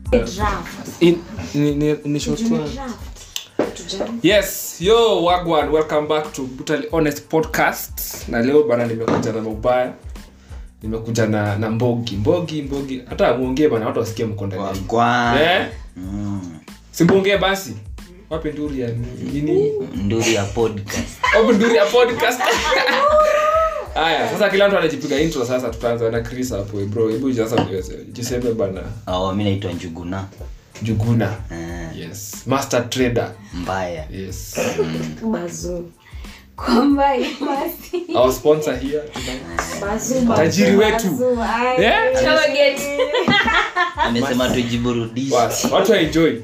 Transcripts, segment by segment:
Draft. In short one. Yes, yo wagwan, welcome back to Brutally Honest Podcast. Na leo bana nimekuja na mabaya. Nimekuja na mbogi. Hata muongee bana watu wasikie mko ndani. Wagwan. Simbongee basi. Wapi nduri ya nini? Nduri ya podcast. Nduri ya podcast. Aya, sasa kila mtu anajipiga intro sasa tutaanza na Chris hapo bro. Hebu jiseme bana. Mimi naitwa Njuguna. Yes. Master trader. Mbaya. Yes. Bazu. Kwamba imasi. Our sponsor here tonight. Bazu. Tajiri wetu. Target. Amesema tujiburudishe. What do I enjoy?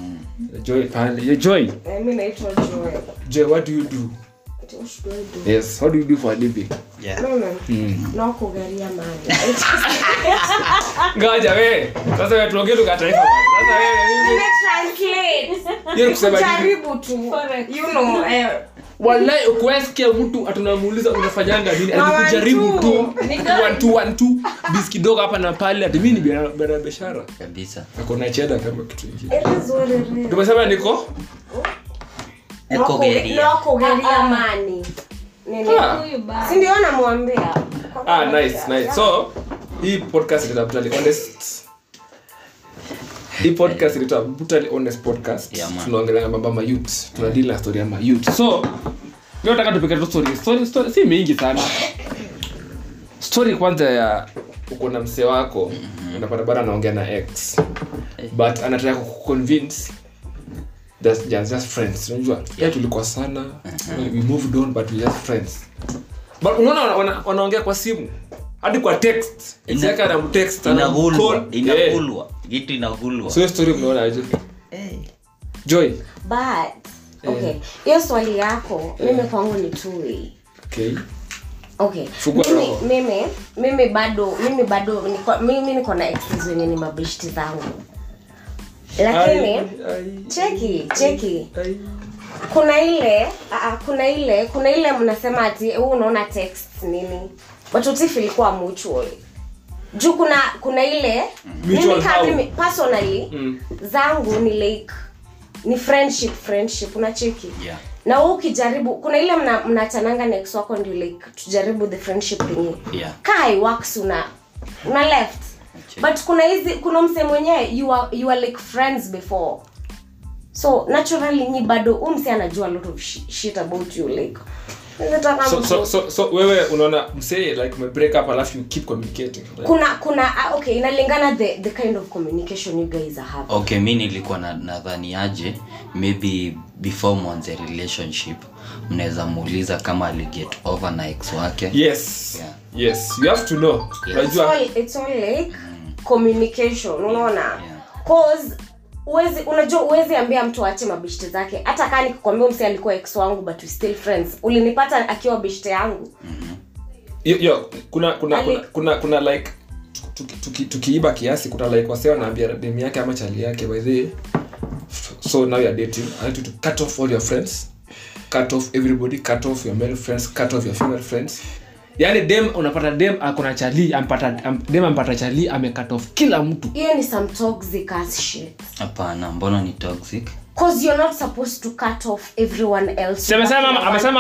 Joy. Mimi naitwa Joy. Joy, what do you do? What should I do? Yes, what do you do for a living? Yeah. No kugaria mali. Ngoja wewe. Sasa wewe tuongee lugha taifa bwana. Sasa wewe Translate. yeye kusema Jaribu tu. You know, wallahi ukwesikia mtu atunamuuliza unafanyanga nini? Alikujaribu tu. 1 bis kidogo hapa na pale ati mimi ni biashara Kabisa. Akona cheda kama kitu kingine. Tumesema niko no kugaria mali. Nini? Si ndio namwambia. Nice. So, hii podcast is Brutally Honest. Hii podcast is Brutally Honest Podcast. Yeah, tunaongelea mambo ya youth. Tunadeal na story ya youth. So, leo nataka tupike story si mingi sana. Story kwanza ya uko na msee wako, unapata bana anaongea na ex. But anataka kuconvince that's just friends. Unajua? Yeah, tulikuwa sana. We moved on but we just friends. But unaona wanaongea kwa simu. Hadi kwa text. Exactly na text inagulwa. Kitu inagulwa. So story mnaona aje? Joy. But okay. Hiyo swali yako mimi kwangu ni two way. Okay. Mimi bado niko na exes wenye ni mabishti zangu. Lakini cheki. Kuna ile mnasema ati unaona text nini? But utifi ilikuwa mutual. Juu kuna ile mimi personally zangu ni like ni friendship unacheki. Yeah. Na wewe ukijaribu kuna ile mnachananga next wako ndio like tujaribu the friendship thing. Yeah. Kai works una left. But kuna msemo mwenyewe you are like friends before. So naturally ni bado mse anajua a lot of shit about you like. So wewe unaona mse like my break up alafu you keep communicating. Kuna okay inalingana the kind of communication you guys are having. Okay, mimi nilikuwa nadhani aje maybe before mwanze relationship mnaweza muuliza kama ali get over na ex wake. Yes. Yeah. Yes, you have to know. Unajua it's all like communication, unaona? Cause uwezi ambia mtu aache mabishte zake. Hata kama nikikwambia mse alikuwa ex wangu but we still friends. Ulinipata akiwa bishte yangu. Yo, kuna like tukiiba kiasi kuna like wasee wanaambia demu yake ama chali yake by the so now you are dating. I want you to cut off all your friends. Cut off everybody, cut off your male friends, cut off your female friends. Yaani unapata dem akona chali, ampata chali ame-cut off kila mtu. Hiyo ni some toxic ass shit. Hapana, mbona ni toxic? Cause you're not supposed to cut off everyone else. Amesema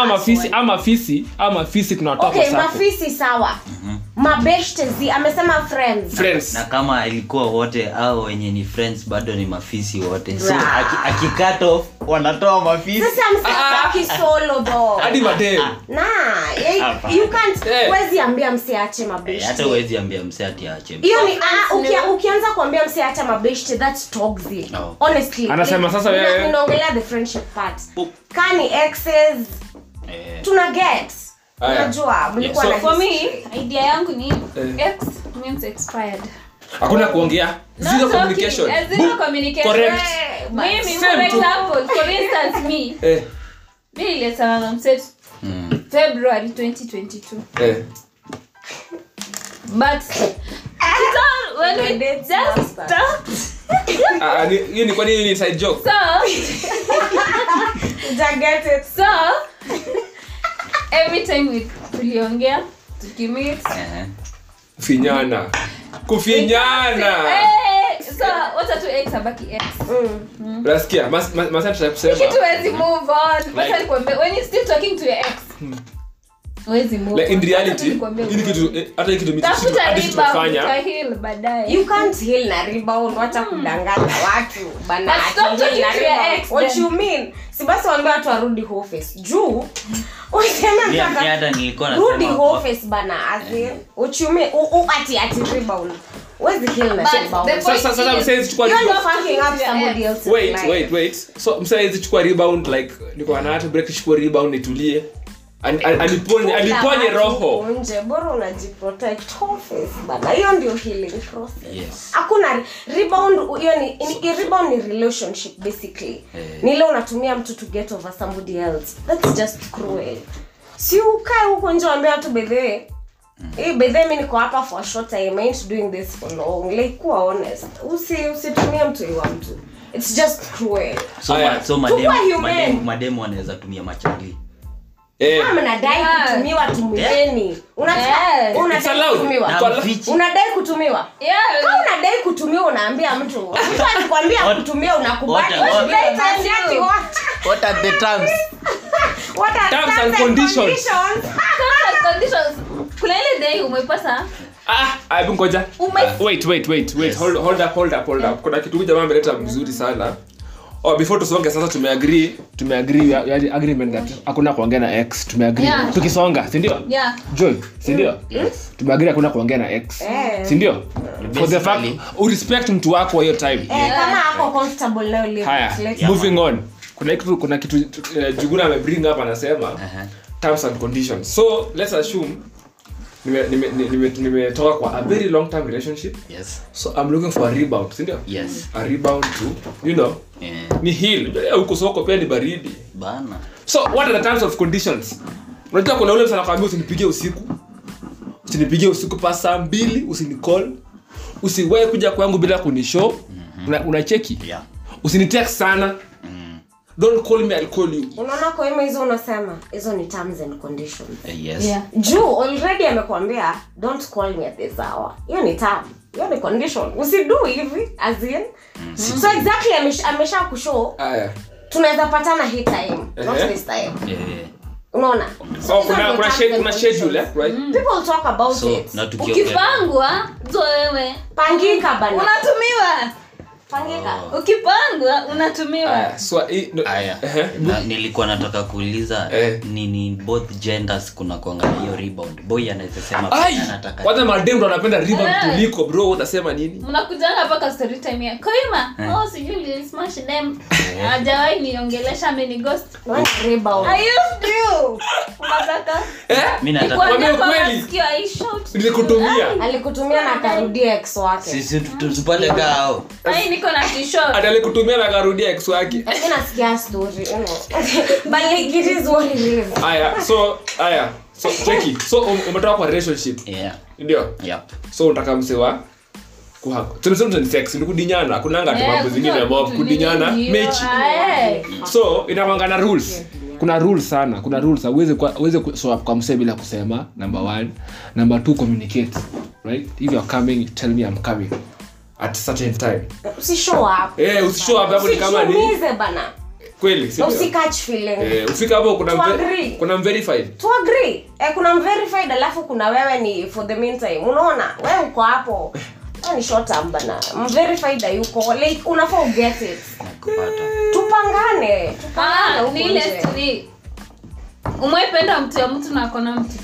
mafisi tunatoka okay, sako. Okay, mafisi sawa. Mabeshte amesema friends. Na kama ilikuwa wote au wenye ni friends bado ni mafisi wote. So akicut off wanatoa mafisi. Sasa msaki solo though. Hadi madem. You can't wezi ambia msiache mabeshte. Hata wezi ambia msiache aache. Hiyo ni ukianza kuambia msiache mabeshte that's toxic. No. Honestly. Anasema sasa wewe unaongelea the friendship part. Kani exes tuna get. Unajua mlikuwa na for me idea yangu ni ex means expired. Hakuna kuongea. Zero communication. Correct. Mimi for example, for instance me. Mimi nilisema na mset February 2022. But when we just start ni kwa nini ni side joke? So get it. So every time we tuliongea tukimit kufinyana Sasa wacha tu x abaki x. Unasikia? Masa kusema. Kitu wezi move on. Wacha nikwambie when you still talking to your ex. Wezi move. Like in reality, ili kitu hata kitu tunafanya. You can't heal na rebound, wacha kudanganya watu bana. What you mean? Si basi waambie watu warudi office. Juu useme hata nilikuwa nasema rudi office bana azin. What you mean? Ati rebound. Where's the heal na rebound? Sasa msaidhi chukua rebound. You're fucking up somebody else's Wait. So msaidhi chukua rebound like niko na hata break chukua rebound nitulie. Aliponye roho nje bora unajiprotect office bana. Hiyo ndio healing process. Yes. Hakuna rebound. Hiyo ni rebound ni relationship basically. Ni ile unatumia mtu to get over somebody else. That's just cruel. Si ukae huko nje ambia watu bedhe. Mimi niko hapa for a short time. I ain't doing this for long. Like kuwa honest. Usitumie mtu iwa mtu. It's just cruel. So madem wanaweza tumia machali. Unadai kutumiwa tumueni. Unadai kutumiwa. Unadai kutumiwa. Kama unadai kutumiwa unaambia mtu. Mtu anakuambia kutumia unakubali. What are the terms? What are terms and conditions? Kuna ile day umepasa. Ngoja. Wait. Hold up. Kuna kitu jamaa ameleta mzuri sana. Before tusonge sasa tumeagree agreement that hakuna kuongea na ex. Tumeagree tukisonga, si ndio? Joy, si ndio? Tumeagree hakuna kuongea na ex. Si ndio? For the fact respect mtu wako hiyo time. Kama ako comfortable leo live. Moving on. Kuna kitu Juguna ame bring up anasema terms and conditions. So let's assume nimetoka kwa a very long term relationship. Yes. So I'm looking for a rebound, si ndio? Yes. A rebound to ni heal. Huko soko pia ni baridi bana. So what are the terms of conditions? Unajua kuna ule msana kwambia usinipigie usiku pa saa 2, usinicall, usiwahi kuja kwangu bila kunishow. Unacheki? Usinitext sana. Don't call me, I'll call you. Unaona kwa hizo unasema hizo ni terms and conditions. Yes. Juu already amekwambia don't call me at this hour. Hiyo ni term. Hiyo ni condition. Usidu hivi as in. So exactly amesha kushow. Tunaweza patana hii time, not this time. Unaona? So kuna schedule, right? People talk about it. Ukipangwa zo wewe pangika bana. Unatumiwa. Pangika. Ukipangwa unatumiwa. So nilikuwa nataka kuuliza nini both genders kuna kuangalia hiyo rebound. Boy anaweza sema anataka. Kwanza madem ndo anapenda rebound kuliko bro, unasema nini? Mnakujanga mpaka story time ya Koima. Sijui smash them. Hajawahi niongelesha mimi ghost. One rebound. I used to. Unataka? Mimi nataka kweli. Nilikutumia. Alikutumia na akarudia ex wake. Sisi tupate gao. Niko na t-shirt. Alikutumia na akarudia ex wake. Mimi nasikia story, But like it is what it is. So checky. So umetoka kwa relationship. Ndio? So unataka msewa tunasema ni sex ni kudinyana kunanga tu mambo zingine mob kudinyana mechi. So inapangana rules. Kuna rules sana. Kuna rules uweze show up kwa msee bila kusema. Number 1. Number 2, communicate. Right? If you are coming, you tell me I'm coming at certain time. Usishow up. Usishow up hapo ni kama ni. Usiumize bana. Kweli, sio? Usicatch feeling. Ufika hapo kuna verified. To agree. Kuna verified alafu kuna wewe ni for the meantime. Unaona? Wewe uko hapo. Ni short term bana. Verified yuko like unafaa get it. Nakupata. Tupangane ni ile story. Umependa mtu ya mtu na akona mtu.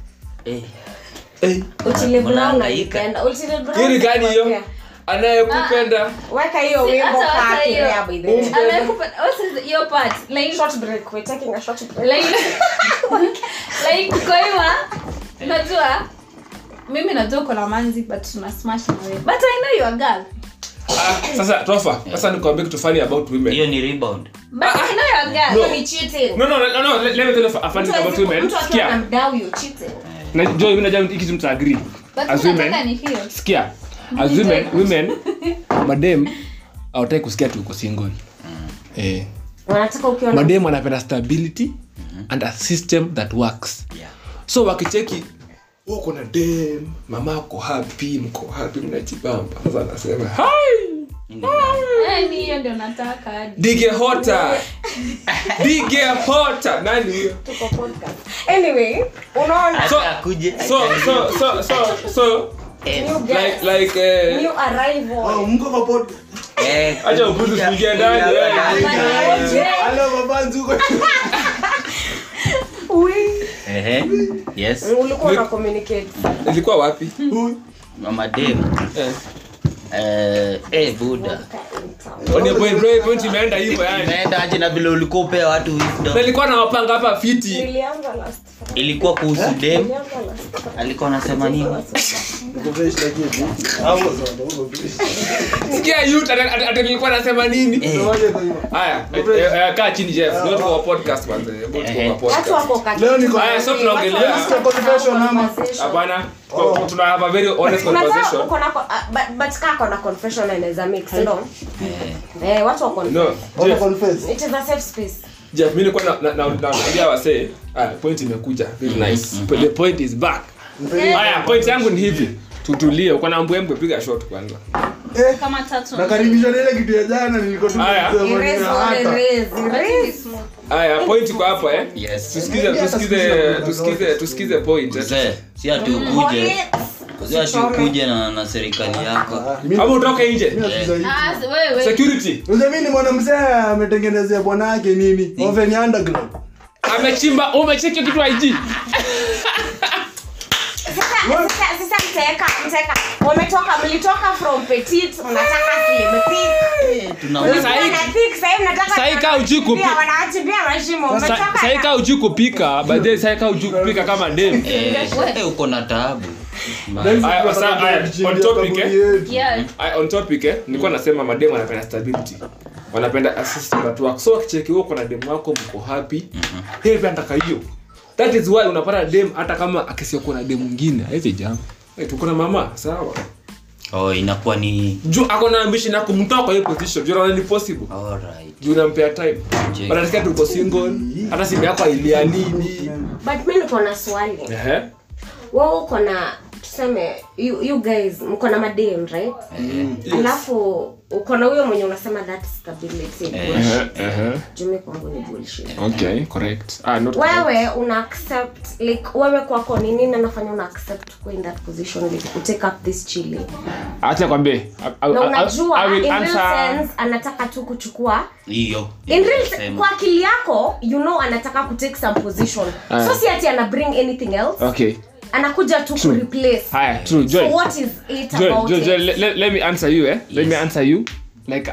Utile Brown unaipenda. Utile Brown. Hili gani hiyo? Anayekupenda. Weka hiyo wimbo kati ya by the way. Anayekupenda. What is your part? Like short break. We're taking a short break. Like Koima. Unajua? Mimi najua kuna manzi but tuna smash na wewe. But I know you are girl. Sasa Tofa, sasa nikwambie kitu funny about women. Hiyo ni rebound. But I know you are girl. No, you cheating. No, let me tell you a funny about women. Sikia. I'm down you cheating. Na Joy mimi najua hiki mtu agree. As women. Sikia. As women madem hawataki kusikia tu uko single. Wanataka ukiwa madem wanapenda stability and a system that works. So wakicheki uko na dem, mama uko happy, mko happy mnajibamba. Sasa anasema, "Hi! Ni hiyo ndio nataka hadi. Dige hota nani huyo? Tuko podcast. Anyway, unaona So new guest, like new arrival. Mko kwa podcast. acha upuzi kuingia ndani Hello babanzi uko. Yes. Ulikuwa na communicate. ilikuwa wapi? Mama Dave. Buda. One point imeenda hivyo yani. Naenda aje na vile ulikuwa upea watu wisdom. Nilikuwa na wapanga hapa fiti. Nilianza last. Ilikuwa kuhusu dem. Alikuwa anasema nini? Sikia youth atakilikuwa anasema nini? Haya, kaa chini Jeff. Ndio kwa podcast kwanza. Watu wako kati. Leo niko Haya, so tunaongelea confession ama hapana. Tuna have a very honest conversation. Uko na but kaka na confession inaweza mix ndo. Watu wako No. confess. It is a safe space. Jeff, mimi nilikuwa naambia wasee, point imekuja. Very nice. But the point is back. Haya, point yangu ni hivi. Tutulie, uko na mbwembwe piga shot kwanza. Kama tatu. Nakaribisha ile kitu ya jana nilikuwa tu. Haya, point iko hapo Yes. Tusikize point. Si ati ukuje. Si ati ukuje na serikali yako. Hapo utoke nje. Wewe. Security. Mimi ni mwanamzee ametengenezea bwana yake nini? Oven underground. Amechimba, umecheki kitu IG. Sasa mteka. Mlitoka from petite, mnataka slim thick. Sasa kaa ujui kupika. Wanaachibia mashimo. Umetoka. Sasa kaa ujui kupika, baadaye sasa kaa ujui kupika kama dem. Uko na taabu. On topic Yeah. on topic nilikuwa nasema madem wanapenda stability. Wanapenda assistant at work. So akicheki wewe uko na dem wako mko happy. Yeye pia anataka hiyo. That is why unapata dem hata kama akisiyokuwa na dem mwingine haizi jambo. Tuko na mama, sawa? Inakuwa ni Juu ako na ambition ya kumtoa kwa hiyo position. Juu ni possible. alright. Juu unampea time. But atasikia tuko single. Hata simu yako ilia nini. But mimi niko na swali. Wao uko na tuseme you guys mko na madem, right? Alafu uko na huyo mwenye unasema that stability. Jume kwangu ni bullshit. Okay, correct. Not wewe una accept like wewe kwako ni nini anafanya una accept to go in that position like to take up this chili. Acha kwambie. I will answer. Anataka tu kuchukua Hiyo. in real kwa akili yako you know anataka ku take some position. So si ati ana bring anything else. Okay. Anakuja tu ku replace. Haya, true. Joy. So what is it about Joy, it? let me answer you, Let me answer you. Like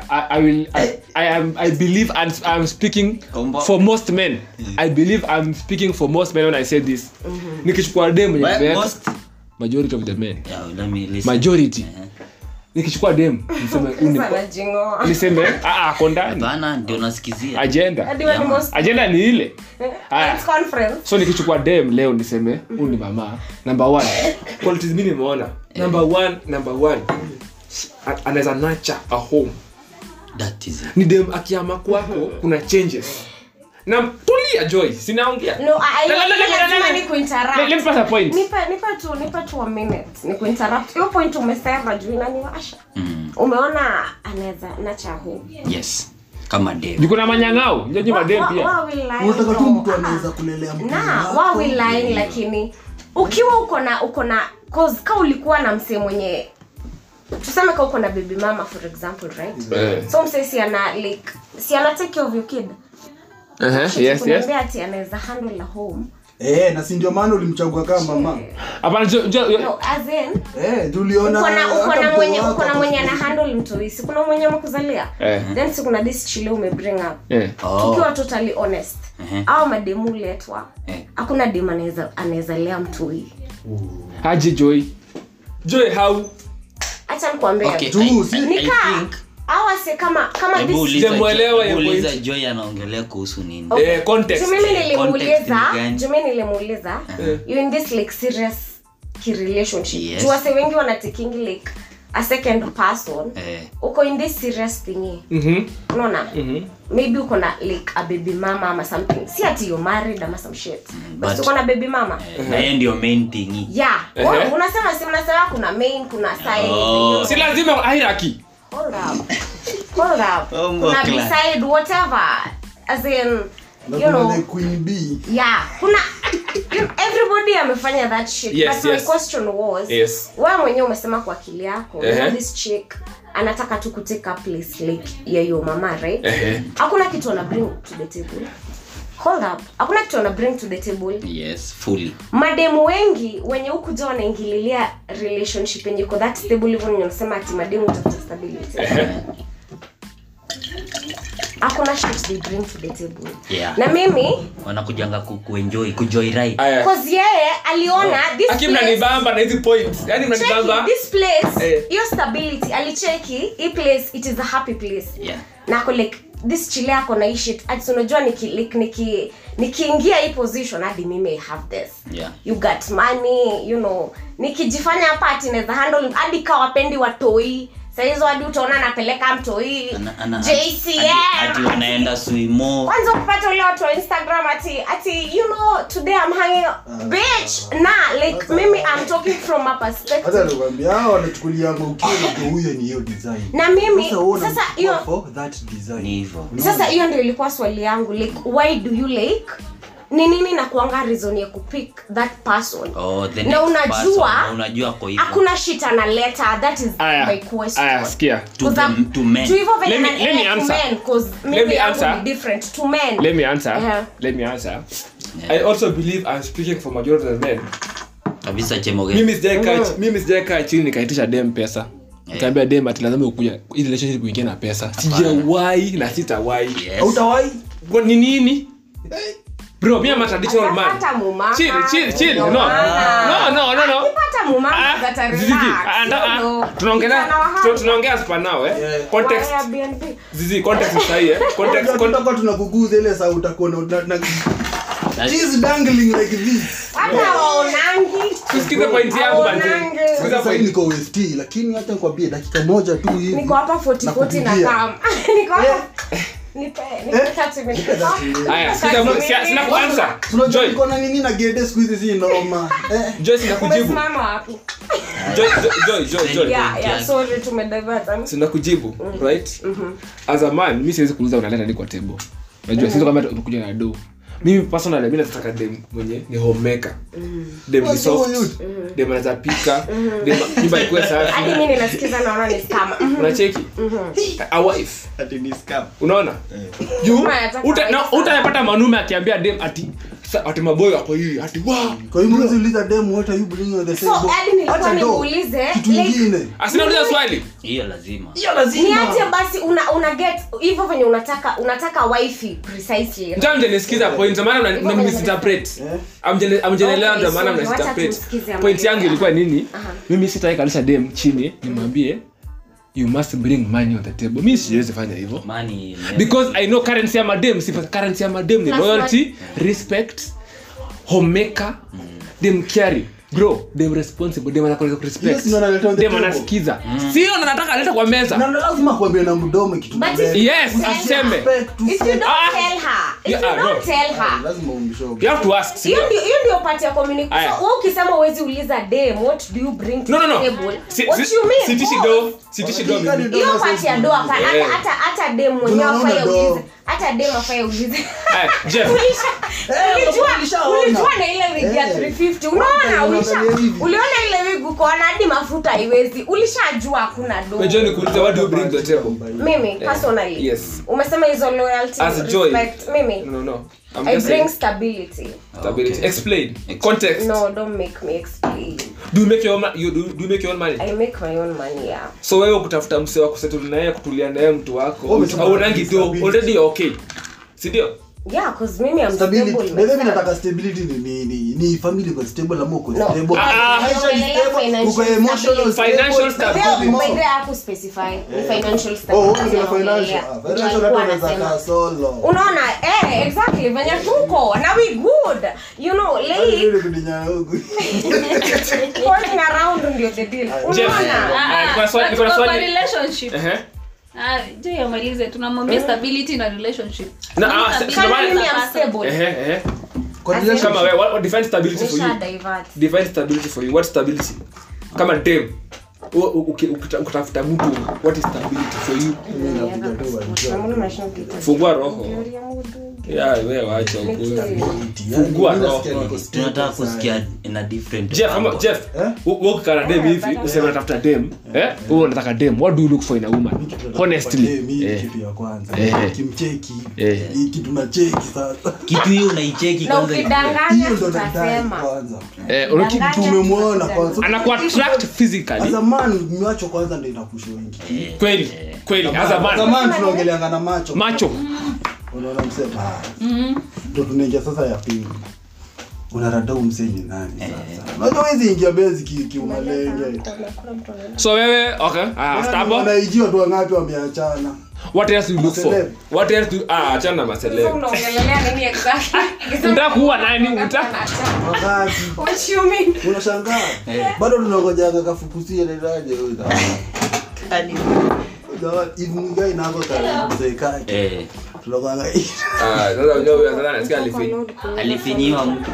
I believe I'm speaking for most men. I believe I'm speaking for most men when I say this. Nikichukua dem majority of the men. Yeah, let me listen. Majority. Nikichukua dem niseme kondani. Bana ndio nasikizia. Agenda. Agenda ni ile. Conference. So nikichukua dem leo niseme huyu ni mama number 1. Qualities mimi nimeona. Number 1. Anaweza nurture a home. That is it. Ni dem akiama kwako kuna changes. Na tulia Joy, sinaongea. No, lazima ni kuinterrupt. Let me pass a point. Nipa tu a minute. Ni kuinterrupt. Hiyo point umesema juu inaniwasha. Umeona anaweza nurture home. Yes. Kama dem. Niko na manyangao, nje madem pia. Unataka tu mtu anaweza kulelea mtu. Wao will lie lakini ukiwa uko na cause ka ulikuwa na msee mwenye tuseme ka uko na baby mama for example, right? So msee si ana take care of your kid. Yes. Ati anaweza handle the home. Na si ndio maana ulimchagua kama mama. Hapana no, as in tuliona uko na mwenye ana handle mtu hisi. Kuna mwenye amekuzalia. Then si kuna this chile ume bring up. Tukiwa totally honest. Au mademu letwa. Hakuna dem anaweza lea mtu hii. Haji Joy how? Acha nikwambie. Okay, I think awase kama this simuelewa hiyo point. Joy anaongelea kuhusu nini? Context. Mimi nilimuuliza you in this like serious relationship. Yes. Tuwase wengi wanataking like a second person. Uko in this serious thing. Unaona? Maybe uko na like a baby mama ama something. Si ati you married ama some shit. But uko na baby mama. Na yeye ndio main thing. Yeah. Unasema kuna main, kuna side. Si lazima hierarchy. hold up kuna beside whatever as in you know the queen bee. Yeah, kuna everybody amefanya that shit. Yes, but my question was, wewe mwenyewe umesema kwa akili yako, this chick anataka tu kuteka place like ya your mama, right? Hakuna kitu ana bring to the table. Hold up. Hakuna kitu ana bring to the table. Yes, fully. Mademu wengi wenye huku jo wanaingililia relationship yenye iko that stable even unasema ati mademu utafuta stability. Hakuna shit they bring to the table. Yeah. Na mimi wanakujanga kuenjoy right. Cause yeye aliona this place mnanibamba na hizi points. Yaani mnanibamba. This place, your stability alicheki, hii place it is a happy place. Yeah. Na ko like this chile yako na shit. Ati unajua nikiingia hii position hadi mimi I have this. Yeah. You got money, you know. Nikijifanya hapa ati naweza handle hadi kawapendi watoi. Saizo hadi utaona napeleka mtoi JCM ati wanaenda swimo. Kwanza kupata wale watu wa Instagram ati you know today I'm hanging bitch nah like mimi I'm talking from a perspective. Hata nikwambia hao wanachukulia ukimwi ndio huyo ni hiyo design. Na mimi sasa hiyo for that design. Hivyo. Sasa hiyo ndio ilikuwa swali yangu like why do you like nini na kuanga reason ya kupick that person. The na unajua kwa hivyo hakuna shit analeta. That is my question. Sikia. To men. Let me answer. Because maybe I'm different to men. Let me answer. Yeah. I also believe I'm speaking for majority of men. Kabisa Chemoge. Mimi sijakaa chini nikaitisha dem pesa. Nikamwambia dem ati lazima ukuja in relationship uingie na pesa. Sijawahi na sitawahi. Hautawahi? Kwa nini? Bro, me am a traditional man. Chill. No. Pata muma tunaongea hapa now context. Zizi context ni sahihi context tunakuguza ile sauti utakuona she's dangling like this. Hata waonangi. Tusikize point yangu bante. Sikiza point niko West lakini hata nikwambie dakika moja tu hivi. Niko hapa 40 na kama. Niko hapa nipe 30 minutes. Aya, sina kuanza. Joy iko na nini na gede squeeze si noma. Joy sina kujibu. Mama wapi? Joy. Yeah, sorry tumedivert. Sina kujibu, right? As a man, mimi siwezi kuuliza unaleta nini kwa table. Unajua sisi kama tunakuja na do. Mimi personally mimi nataka dem mwenye ni homemaker. Dem ni soft. Dem anaweza pika. Dem nyumba ikuwe safi. Hadi mimi ninasikiza naona ni scam. Unacheki? A wife. Ati ni scam. Unaona? Utapata manume akiambia dem ati maboy wako hivi ati wow. Kwa hiyo mwanzo uliza dem what are you bringing on the table? So hadi nilikuwa niulize like asina uliza swali. Hiyo lazima. Ni aje basi una get hivyo venye unataka wifi precisely. Ndio nisikiza point maana mnamisinterpret. Amjenelewa ndio maana mnamisinterpret. Point yangu ilikuwa nini? Mimi sitaki kalisha dem chini nimwambie you must bring money on the table. Mimi siwezi fanya hivyo. Money because I know currency ya madem, currency ya madem ni loyalty, respect, homemaker, dem carry. Bro, dem responsible, dem anataka respect. Dem anasikiza. Sio nataka aleta kwa meza. Na lazima kuambia na mdomo kitu. Yes, aseme. If you don't tell her. Lazima umbishoge. You have to ask. Hiyo ndio part ya communication. So wewe ukisema uwezi uliza dem what do you bring to the table? What you mean? Sitishi do. Hiyo part ya doa hata dem mwenyewe afanye ulize. Hata dem afanye ulize. Jeff. Ulijua na ile wig ya 350. Unaona uliona ile wig uko na hadi mafuta haiwezi. Ulishajua hakuna do. Wewe ni kuuliza what do you bring to the table? Mimi personally. Yes. Umesema hizo loyalty, respect. Mimi. No. I bring stability. Explain. Context. No, don't make me explain. Do you make your own money? I make my own money, yeah. So wewe kutafuta mse wa kusettle naye kutulia naye mtu wako. Au rangi do already okay. Si ndio? Yeah, cause mimi I'm stable. Mimi nataka stability ni family kwa stable ama uko stable. Uko emotional financial stability. Mimi hapo specify financial stability. Financial nataka solo. Unaona exactly venye tuko na we good. You know like going around ndio the deal. Unaona? Kwa relationship. Juu ya malize tunamwambia stability na relationship. Kama mimi am stable. Kama wewe what define stability for you? Define stability for you. What stability? Kama dem ukitafuta mtu what is stability for you? Fungua roho. Wewe waacha ukue. Fungua roho. Tunataka kusikia in a different Jeff, walk kana dem hivi, useme unatafuta dem, wewe unataka dem. What do you look for in a woman? Honestly. Kitu ya kwanza. Kimcheki. Kitu tunacheki sasa. Kitu hiyo unaicheki kwanza. Hiyo ndo tutasema. Kitu umemwona kwanza. Anaku attract physically. As a man, macho kwanza ndio inakusho wengi. Kweli. As a man tunaongeleanga na macho. Unaona msema. Ndio tunaingia sasa ya pili. Unarada umsenye nani sasa? Unajua hizi ingia base kiumalenge. So wewe okay, stop. Unaijua tu ngapi wameachana. What else you look for? What else do achana na maselele. Sasa unaongelelea nini exactly? Unataka kuwa nani? Wakati. What you mean? Unashangaa. Bado tunangoja kafukusie ndio huyo. Kani. Hivi ngai nako kazeeka. Tuloganga hii. Sasa unajua nasikia alifinyiwa mtu.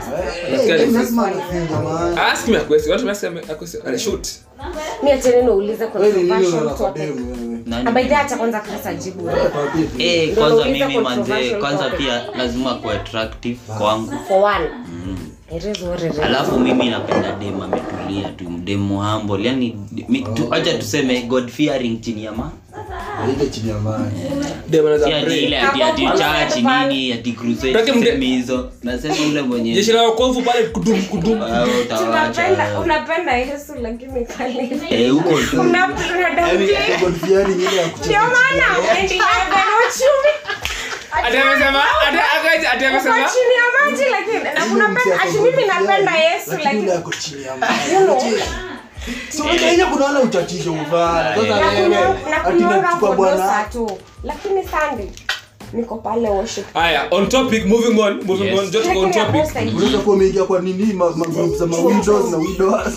Ask me a question. What must I question? Shoot. Mimi acha niulize kwa controversial topic. Abaidha hata kwanza kasa jibu. Kwanza mimi manze, kwanza pia lazima kuwa attractive kwangu. For one. Alafu mimi napenda dem ametulia tu, dem humble. Yaani acha tuseme God fearing chini ya ile chini ya maji. Dem anaweza pray. Ile ati church nini ati crusade hizo. Nasema ule mwenye. Jeshi la wokovu pale kudum. Unapenda Yesu lakini kali. Huko tu. Unapenda God fearing ile ya kucheza. Ndio maana umendi uchumi. Atemesema chini ya maji lakini na unapenda mimi napenda Yesu lakini ile yako chini ya maji. So ile kuna wale uchatisho ubaya. Sasa wewe atinachukua bwana tu. Lakini Sunday niko pale worship. Haya, on topic, moving on just on topic. Unaweza kuingia kwa nini magroup za windows na widows.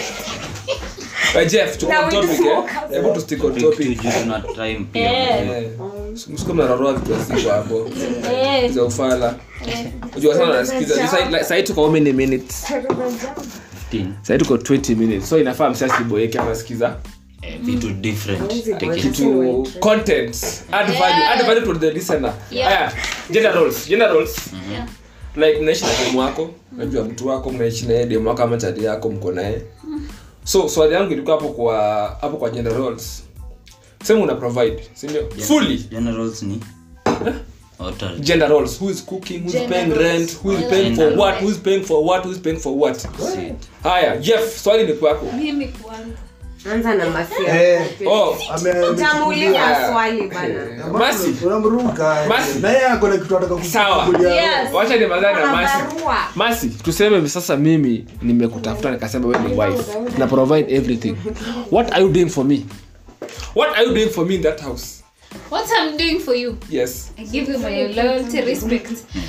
Jeff, to on topic, able to stick on topic. You not time pia. Msikoma na roho vitu siku hapo. Za ufala. Unajua sana nasikiza. Sasa tuko how many minutes? 15. Sasa tuko 20 minutes. So inafaa msasi boyeke anasikiza vitu different. Take it to contents. Add value to the listener. Gender roles. Like mnaishi na demu wako, unajua mtu wako mnaishi na demu wako kama chati yako mko naye. So swali yangu ilikuwa hapo kwa gender roles. Sema una provide, si ndio? Fully. Gender roles ni gender roles. Who is cooking, who is paying rent, who is paying for what, who is paying for what. Haya, Jeff, swali ni kwako. Mimi kwanza. Anza na Masia. Utamuuliza swali bana. Masi, unamruka. Masi. Na yeye ako na kitu anataka kukulia. Wacha nimalizane na Masi. Masi, tuseme sasa mimi nimekutafuta nikasema wewe ni wife. Na provide everything. What are you doing for me? What are you doing for me in that house? What I'm doing for you? Yes. I give you my loyalty, respect.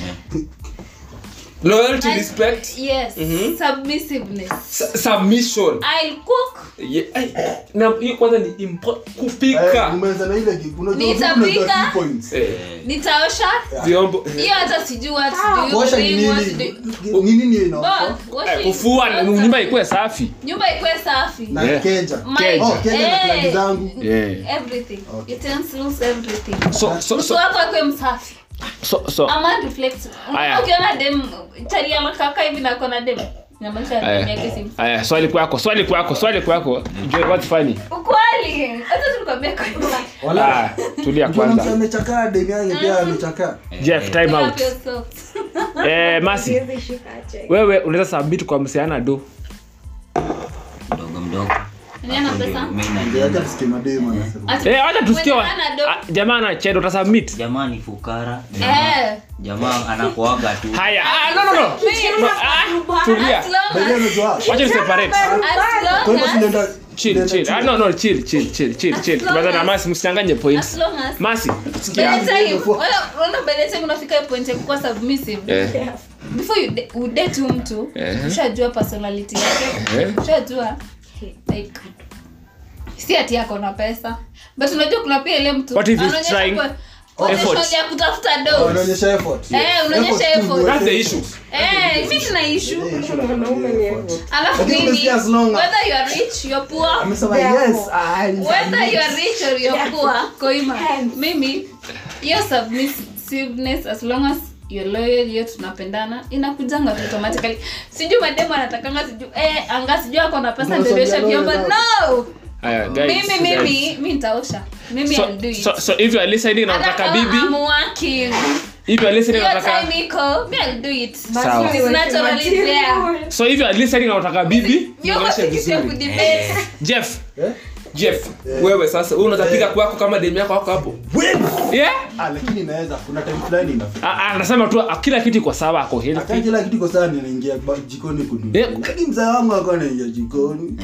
Loyalty, respect. Yes. Submissiveness. Submission. I'll cook. Yeah. Na hiyo kwanza ni kupika. Umeanza na ile nitapika. Nitaosha. Vyombo. Hiyo hata sijua kuosha nini inaofaa? Kufua nyumba ikuwe safi. Na keja. Keja na plagi zangu. Everything. Utensils, everything. So wako akwe msafi. So ama reflect. Ukiona dem taria makaka hivi na kona dem. Aya, swali kwako. What's funny? Ukweli. Hata tulikwambia kwa. Tulia kwanza. Amechakaa dem yake pia amechakaa. Jeff, time out. Masi. Wewe unaweza submit kwa msichana do. Mdogo. Nani pesa? Mimi hata tusikie demo anasema. Acha tusikie. Jamaa ana chedo uta submit. Jamaa ni fukara. Jamaa anakuaga tu. Haya. No. Tulia. Wacha separate. Kwa hivyo tunaenda chill. No, chill. Tunaanza na Masi, msichanganye points. Masi, sikia. By the time unafika point ya kuwa submissive. Before you date mtu, ushajua personality yake. Ushajua like si ati yako na pesa. But unajua kuna pia ile mtu anaonyesha Effort ya kutafuta do. Unaonyesha effort. Unaonyesha effort. That's the issue. Mimi sina issue. Alafu Lakini mimi umesikia as long as- whether you are rich, you're poor, Amesema yes. whether you are rich or you're poor, Koima. Mimi your submissiveness as long as you're loyal, you're tunapendana, inakujanga automatically. Sijui mademo anatakanga sijui anga sijui ako na pesa ndio yosha vyombo. No. Guys, Mimi nitaosha. Mimi I'll do it. So if you are listening na unataka bibi, I'm working. if you are listening na Your unataka time iko, me I'll do it. Sawa. It's naturally there. So if you are listening na unataka bibi, nionyeshe vizuri. Jeff, wewe sasa wewe unataka kwako kama demu yako hapo. Yeah? Lakini inaweza kuna time fulani inafika. Anasema tu kila kitu iko sawa, ako healthy. Kila kitu iko sawa, ninaingia jikoni kudumu. Lakini mzee wangu akawa anaingia jikoni.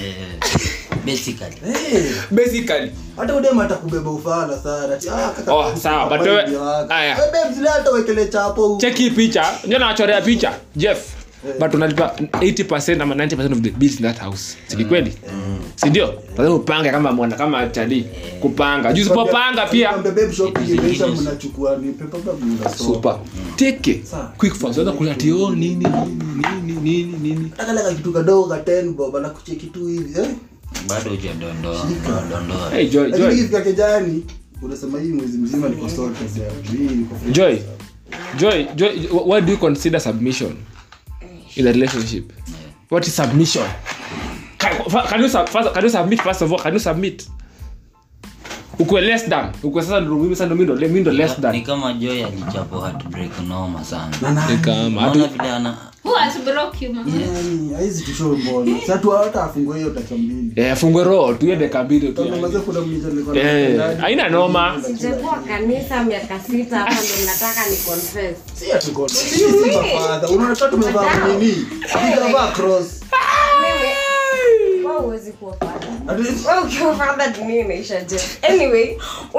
Basically. Hata udema atakubeba ufala sana. Oh, sawa, but wewe haya. Wewe mzee hata wekele chapo. Check hii picha. Ndio nachorea picha. Jeff. But unalipa 80% ama 90% of the bills in that house. Si kweli? Si ndio? Lazima upange kama atali kupanga. Juu usipopanga pia baby shop imeisha, mnachukua ni paper bag mnasoma. Super. Take it. Quick fast. Unaweza kulati nini. Nataka kitu kadogo ka 10 bob na kucheki tu hivi bado hujadondoa. Hey Joy. Ikifika kijani unasema hii mwezi mzima niko sorted there. Joy, what do you consider submission in a relationship? What is submission? Can you submit first of all? Can you submit? Ukwe less than. Ukwe sasa ndio mindo less than. Ni kama Joy alichapo heartbreak noma sana. Ni kama Unaona vile ana Who has broke you, mama? Haizi tushow mbona. Sasa tu hata afungue hiyo dakika mbili. Afungue roho tu yende kambili tu. Tunaweza kuna mmoja nilikuwa haina noma. Sijakuwa kanisa miaka 6 hapa ndio nataka ni confess. Si ati God. Si father. Unaona tu tumevaa nini? Tumevaa cross. Mimi wao huwezi kuwa father. Wao ukiwa father dunia inaisha je. Anyway,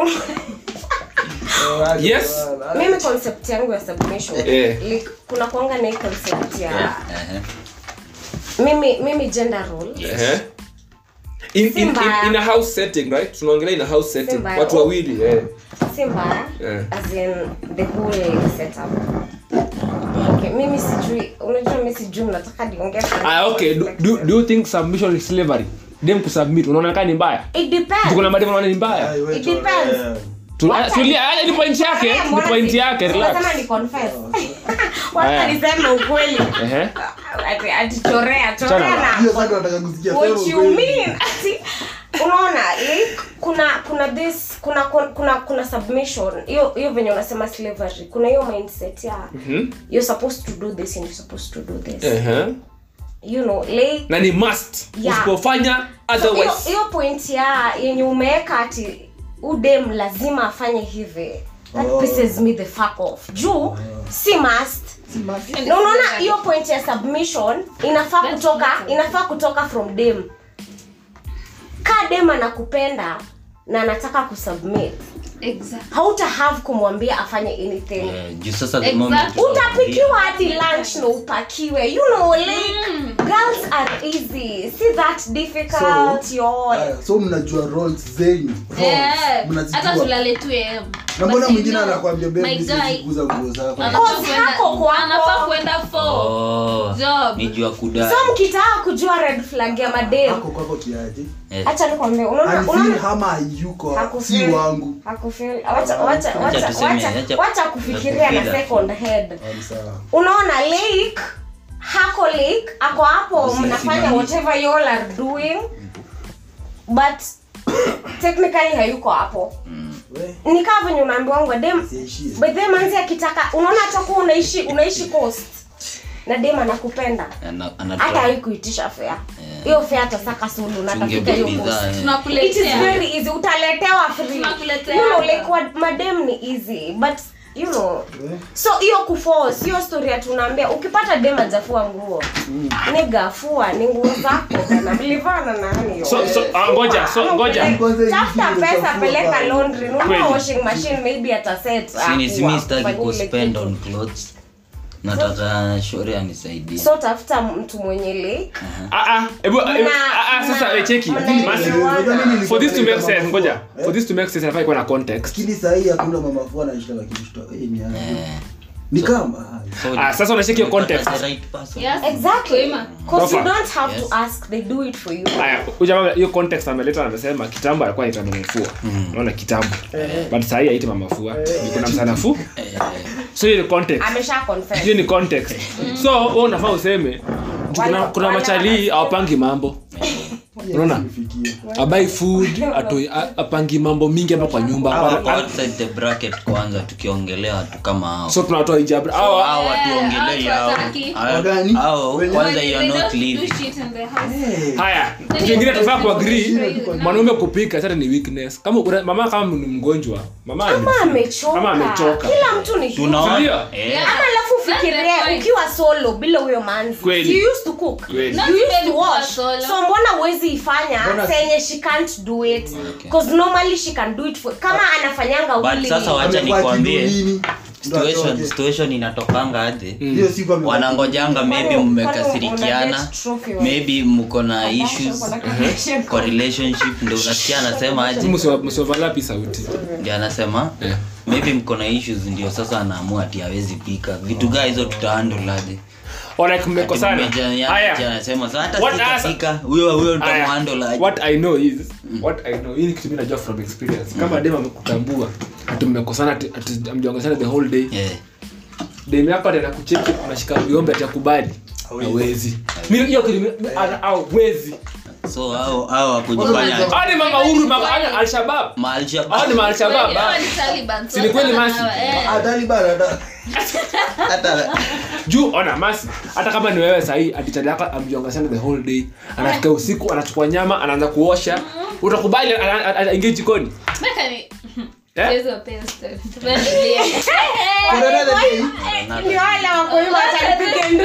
Yes. mimi concept yangu ya submission like kuna kuanga na concept ya mimi gender role. In a house setting, right? Tunaongelea in a house setting. Watu wawili Simba as in the whole setup. Okay, mimi sijui, unajua mimi sijui nataka niongee. Okay, do you think submission is slavery? Dem kusubmit unaona kama ni mbaya? It depends. Kuna madem wanaona ni mbaya. It depends. Tulia, ni point yake, relax. Kama ni confess. Wacha niseme ukweli. Atichorea na. Hiyo sasa nataka kusikia sema What you mean? Unaona, like kuna submission. Hiyo venye unasema slavery. Kuna hiyo mindset ya you're supposed to do this and you're supposed to do this. You know, like na ni must. Usipofanya otherwise. Hiyo point ya yenye umeweka ati udem lazima afanye hivi. That pisses me the fuck off. Juu si must. No, unaona hiyo point ya submission inafaa kutoka from dem. Ka dem anakupenda na anataka kusubmit. Exactly. Hauta have kumwambia afanye anything. Juu sasa the moment utapikiwa hati lunch no upakiwe. You know, like girls are easy. See that difficult so mnajua roles zenyu. Mnazijua. Hata tulale tu na mbona mwingine anakuambia baby nisikuza nguo zako. Anafaa kwenda for job. Nijua kudai. So mkitaka kujua red flag ya madem. Hako kwako kiaje? Acha nikwambie, unaona kama yuko si wangu. Hakufeel. Wacha kufikiria na second head. Unaona like hako like ako hapo mnafanya whatever you all are doing but technically hayuko hapo. Ni kama venye unaambiwa wangu dem but dem anzi akitaka unaona atakuwa unaishi coast na dem anakupenda hata haikuitisha fare. Hiyo fare atasaka sulu na tafika hiyo coast. Tunakuletea. It is very easy, utaletewa free. Tunakuletea. You know like what madem ni easy but you know so hiyo kuforce hiyo story tunaambia ukipata dem ajafua nguo nigga fua ni nguo zako na mlivana na nani so ngoja tafuta pesa peleka laundry no washing machine maybe ataset sini sitaki ku spend on clothes nataka shore anisaidie. So tafuta mtu mwenye lake. Sasa cheki. For this to make sense, ngoja. For this to make sense, inafaa ikuwe na context. Kini sahi hakuna mama fua anashika kitu. Ni kama sasa unashika hiyo context. Yes. Exactly. Because you don't have to ask, they do it for you. Ujamaa hiyo context ameleta anasema kitambo alikuwa anaitwa mama fua. Unaona kitambo. But sasa haiti mama fua. Niko na msana fu. So hiyo ni context. Amesha confess. Hiyo ni context. So wewe unafaa useme kuna machali hawapangi mambo. Unaona? Abai food, apangi mambo mingi hapa kwa nyumba. Outside the bracket kwanza tukiongelea watu kama hao. So tunatoa hijab. Hao tuongelee hao. Kwanza you are not living. Haya, kingine tunafaa kuagree mwanaume kupika hata ni weakness. Kama mama ni mgonjwa, mama amechoka. Kila mtu ni tunaona. Ama alafu fikiria ukiwa solo bila huyo manzi. You used to cook. You used to wash. So mbona uwezi ifanya senye she can't do it because normally she can do it for kama anafanyanga uli. But sasa wacha nikwambie situation inatokanga aje. Wanangojanga maybe mmekasirikiana, maybe mko na issues kwa relationship, ndio unasikia anasema aje msovalapi sauti. Ndio anasema maybe mko na issues, ndio sasa anaamua ati hawezi pika. Vitu gani hizo tutahandle aje? Like mmekosana. Haya anasema sasa hata sitafika huyo nitamhandle aje. What I know hii kitu mimi najua from experience. Kama dem amekutambua ati mmekosana ati amjongezana the whole day. Dem yako anakucheki unashika viombe atakubali. Hawezi. Mimi hiyo kitu hawezi. So hao wakujifanya hadi mama huru mama al-Shabab. Hadi ma al-Shabab. Ni Taliban. Si kweli masi. Taliban hata juu ona masi hata kama ni wewe sahi atitali yako amjongezana the whole day, anafika usiku anachukua nyama anaanza kuosha, utakubali aingie jikoni? Meka ni hizo pesa. Ni wala wako hivyo atalipika ndio.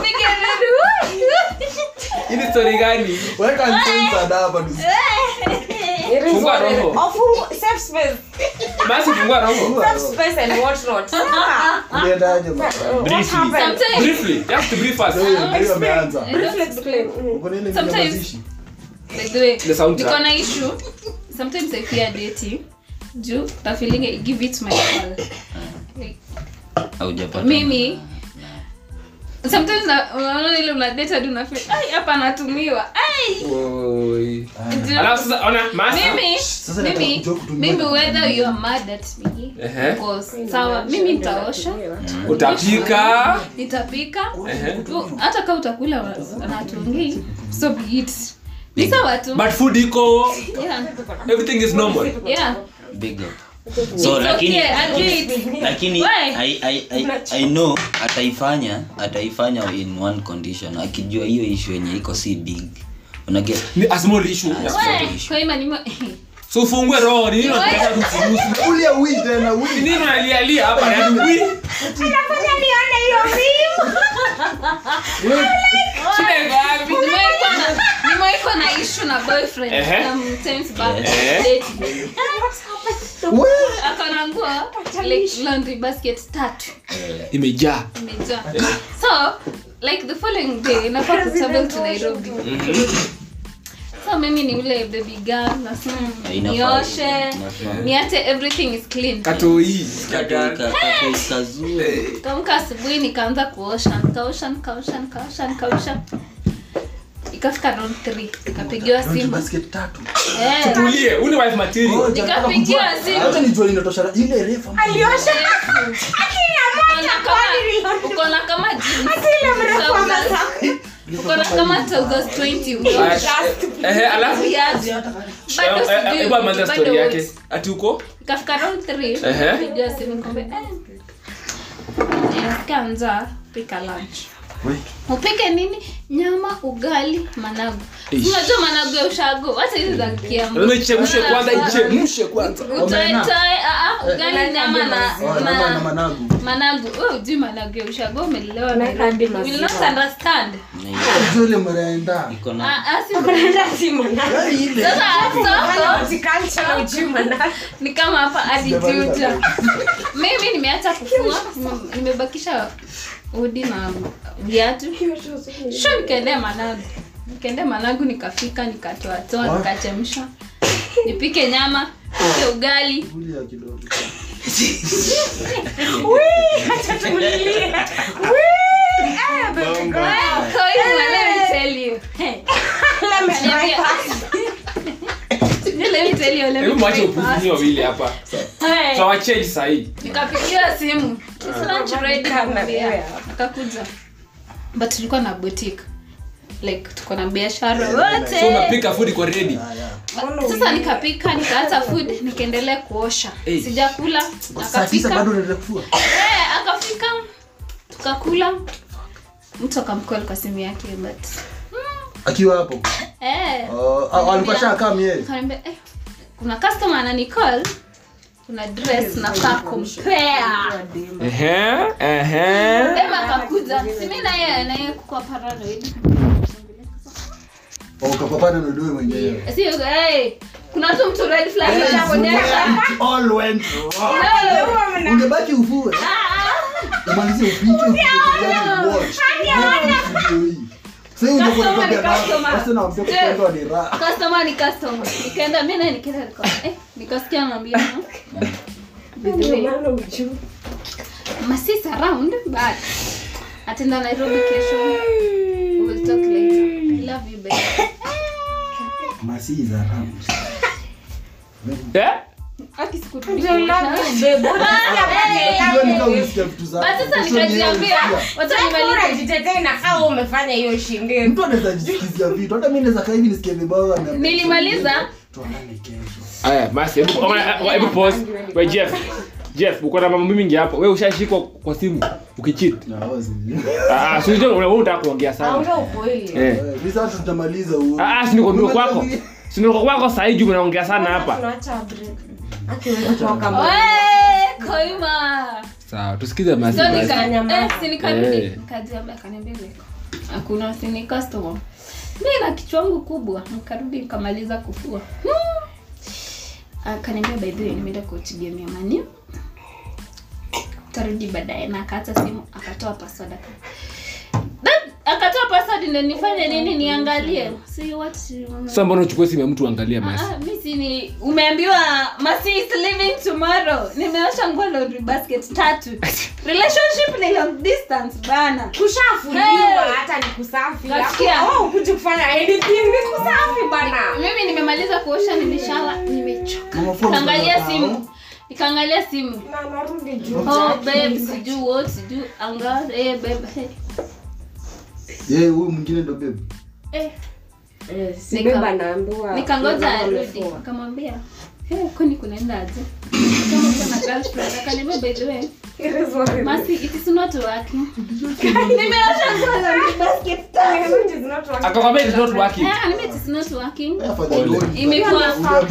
Ini story gani? Weka nsensa hapa tu. Fungua roho. Safe space. Basi fungua roho. Safe space and what not. Unaendaje mama? Briefly, just to brief us. Hiyo ameanza. Briefly explain. Uko nini Sometimes the soundtrack. Niko na issue. Sometimes I fear dating. Juu ta feeling I give it my all. Haujapata. Mimi sometimes unaona ile una date hadi una feel hapa natumiwa. Oi. Alafu sasa ona mimi whether you are mad at me because sawa mimi nitaosha, utapika, nitapika, hata kama utakula anatuongei so be it. Ni sawa tu. But food iko everything is normal. Big up. So lakini I know ataifanya in one condition, akijua hiyo issue yenye iko si big. Una get ni a small issue. Kwa hiyo so fungue roho ni nini unataka kusimusi kulia wii tena wii nini unalialia hapa yani wii unafanya nione hiyo mimi Nimekuwa na issue na boyfriend sometimes back dating. Akanangua like laundry basket 3 imejaa. So like the following day nafaa travel to Nairobi. So mimi ni ule baby girl na nioshe niate everything is clean. Katoi kazue. Kamka asubuhi nikaanza kuosha nikaosha. Ikafika round 3 nikapigiwa simu basket 3. Tutulie uni wife material. Nikapigiwa simu hata nijua inatosha ile refa aliosha akina moja kwa uko na kama jeans ile mrefu ambaza uko na kama 2020 alafu bado manda story yake ati uko ikafika round 3 nikapigiwa simu kombe kaanza pika lunch. Upike nini? Nyama, ugali, managu. Unajua managu ya ushago, hata hizo za Kiambu. Lazima ichemshe kwanza. Ugali nyama na managu. Wewe hujui managu ya ushago umelelewa na Nairobi. You will not understand. Zile mrenda. Iko na mrenda si managu. Sasa usikancha ujui managu. Ni kama hapa hadi Juja. Mimi nimeacha kufua, nimebakisha udi na viatu. Sho nikaendea Managu nikafika nikatoa nikachemsha. Nipike nyama, nipike ugali. Acha tumulilie. Baby girl. Let me tell you. Let me tell you. Hebu mwache upuzi wawili hapa. So wa change sahi. Nikapigia simu. It's lunch ready kamwambia. Akakuja. But tulikuwa na boutique. Like tuko na biashara wote. So unapika food iko ready. Sasa nikapika, nikaacha food, nikaendelea kuosha. Sijakula, akafika. Bado unaendelea kufua? Akafika. Tukakula. Mtu akamcall kwa simu yake but akiwa hapo. Alikuwa shaka mie. Akaniambia kuna customer ananicall. Kuna dress na compare. Dema akakuja. Simi na yeye kwa paranoid. Ukapapana na ndio mwenyewe. Sio kuna mtu red flag anaonyesha. All went wrong. Ungebaki ufue. Umalizie upike. Sasa unataka kuambia basi na mtoto kwenda ni raha. Customer. Nikaenda mimi na nikaenda nikasikia anambia Masi's around but atenda Nairobi kesho. We will talk later. I love you baby. Masi is around. Akisikutulia baby. Sasa nikajiambia watanimaliza jitetee na hao umefanya hiyo shinde. Mtu anaweza jisikizia vitu. Hata mimi naweza kaa hivi nisikie vibaya na nilimaliza. Tuonane kesho. Aya, basi hebu pause. Wewe Jeff, uko na mambo mingi hapa. Wewe ushashikwa kwa simu ukicheat. Sio ndio wewe unataka kuongea sana. Ongea ukweli. Mimi sasa tutamaliza huo. Si niko ndio kwako. Si ndio kwako sasa hivi unaongea sana hapa. Tunaacha break. Akiweza kutoka mbele. Koima. Sawa, tusikize Masi. Nikarudi. Nikajiambia akaniambia hakuna sini customer. Mimi na kichwa changu kubwa. Nikarudi nikamaliza kufua. Akaniambia by the way nimeenda kuchibia miamani. Tarudi baadaye na akaacha simu akatoa password akatoa password ndio nifanye nini niangalie. See what sasa mbona uchukue simu ya mtu angalia Masi? Mimi si ni umeambiwa Masi is leaving tomorrow. Nimeosha nguo laundry basket 3. Relationship ni long distance bana. Kushafuliwa hata ni kusafi. Ukuje kufanya anything ni kusafi bana. Mimi nimemaliza kuosha nimeshala nimechoka. Nikaangalia simu. Na narudi juu. Babe sijui what sijui anga babe. Huyu mwingine ndo babe. Si beba naambiwa. Nikangoja arudi. Nikamwambia, kwani kunaenda aje? Kama kuna girlfriend akaniambia by the way. Masi it is not working. Nimeosha nguo laundry basket 3. It is not working. Akakwambia it is not working. It is not working. Imekuwa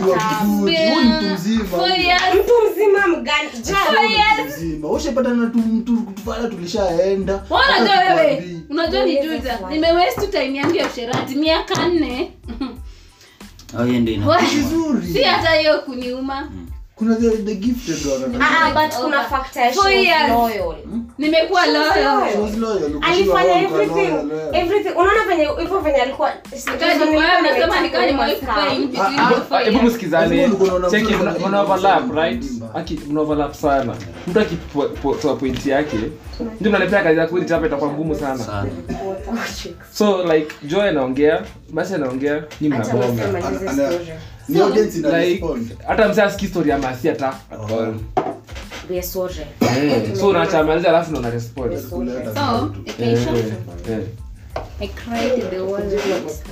mtu mzima mgani? Mzima. Ushapata na mtu kutufala tulishaenda. Unajua ni juza. Nimewaste time yangu ya sherati miaka 4. Yeye ndio ina. Vizuri. Si hata hiyo kuniuma. Kuna the gifted one. But kuna factor ya loyal. Nimekuwa loyal. Alifanya everything. Unaona venye hivyo venye alikuwa nasema nikani mwifi. Hebu msikizane. Check it una overlap, right? Una overlap sana. Mtu akitoa point yake, ndio mnaletea kazi yako hapa itakuwa ngumu sana. So like Joy anaongea, Masi anaongea, nyinyi mnabonga. Ni audience ina respond. Hata msasa sikia story ya Masi hata. Yes, sorry. So unaacha maliza alafu una respond. So, ikaisha. I cried the whole night.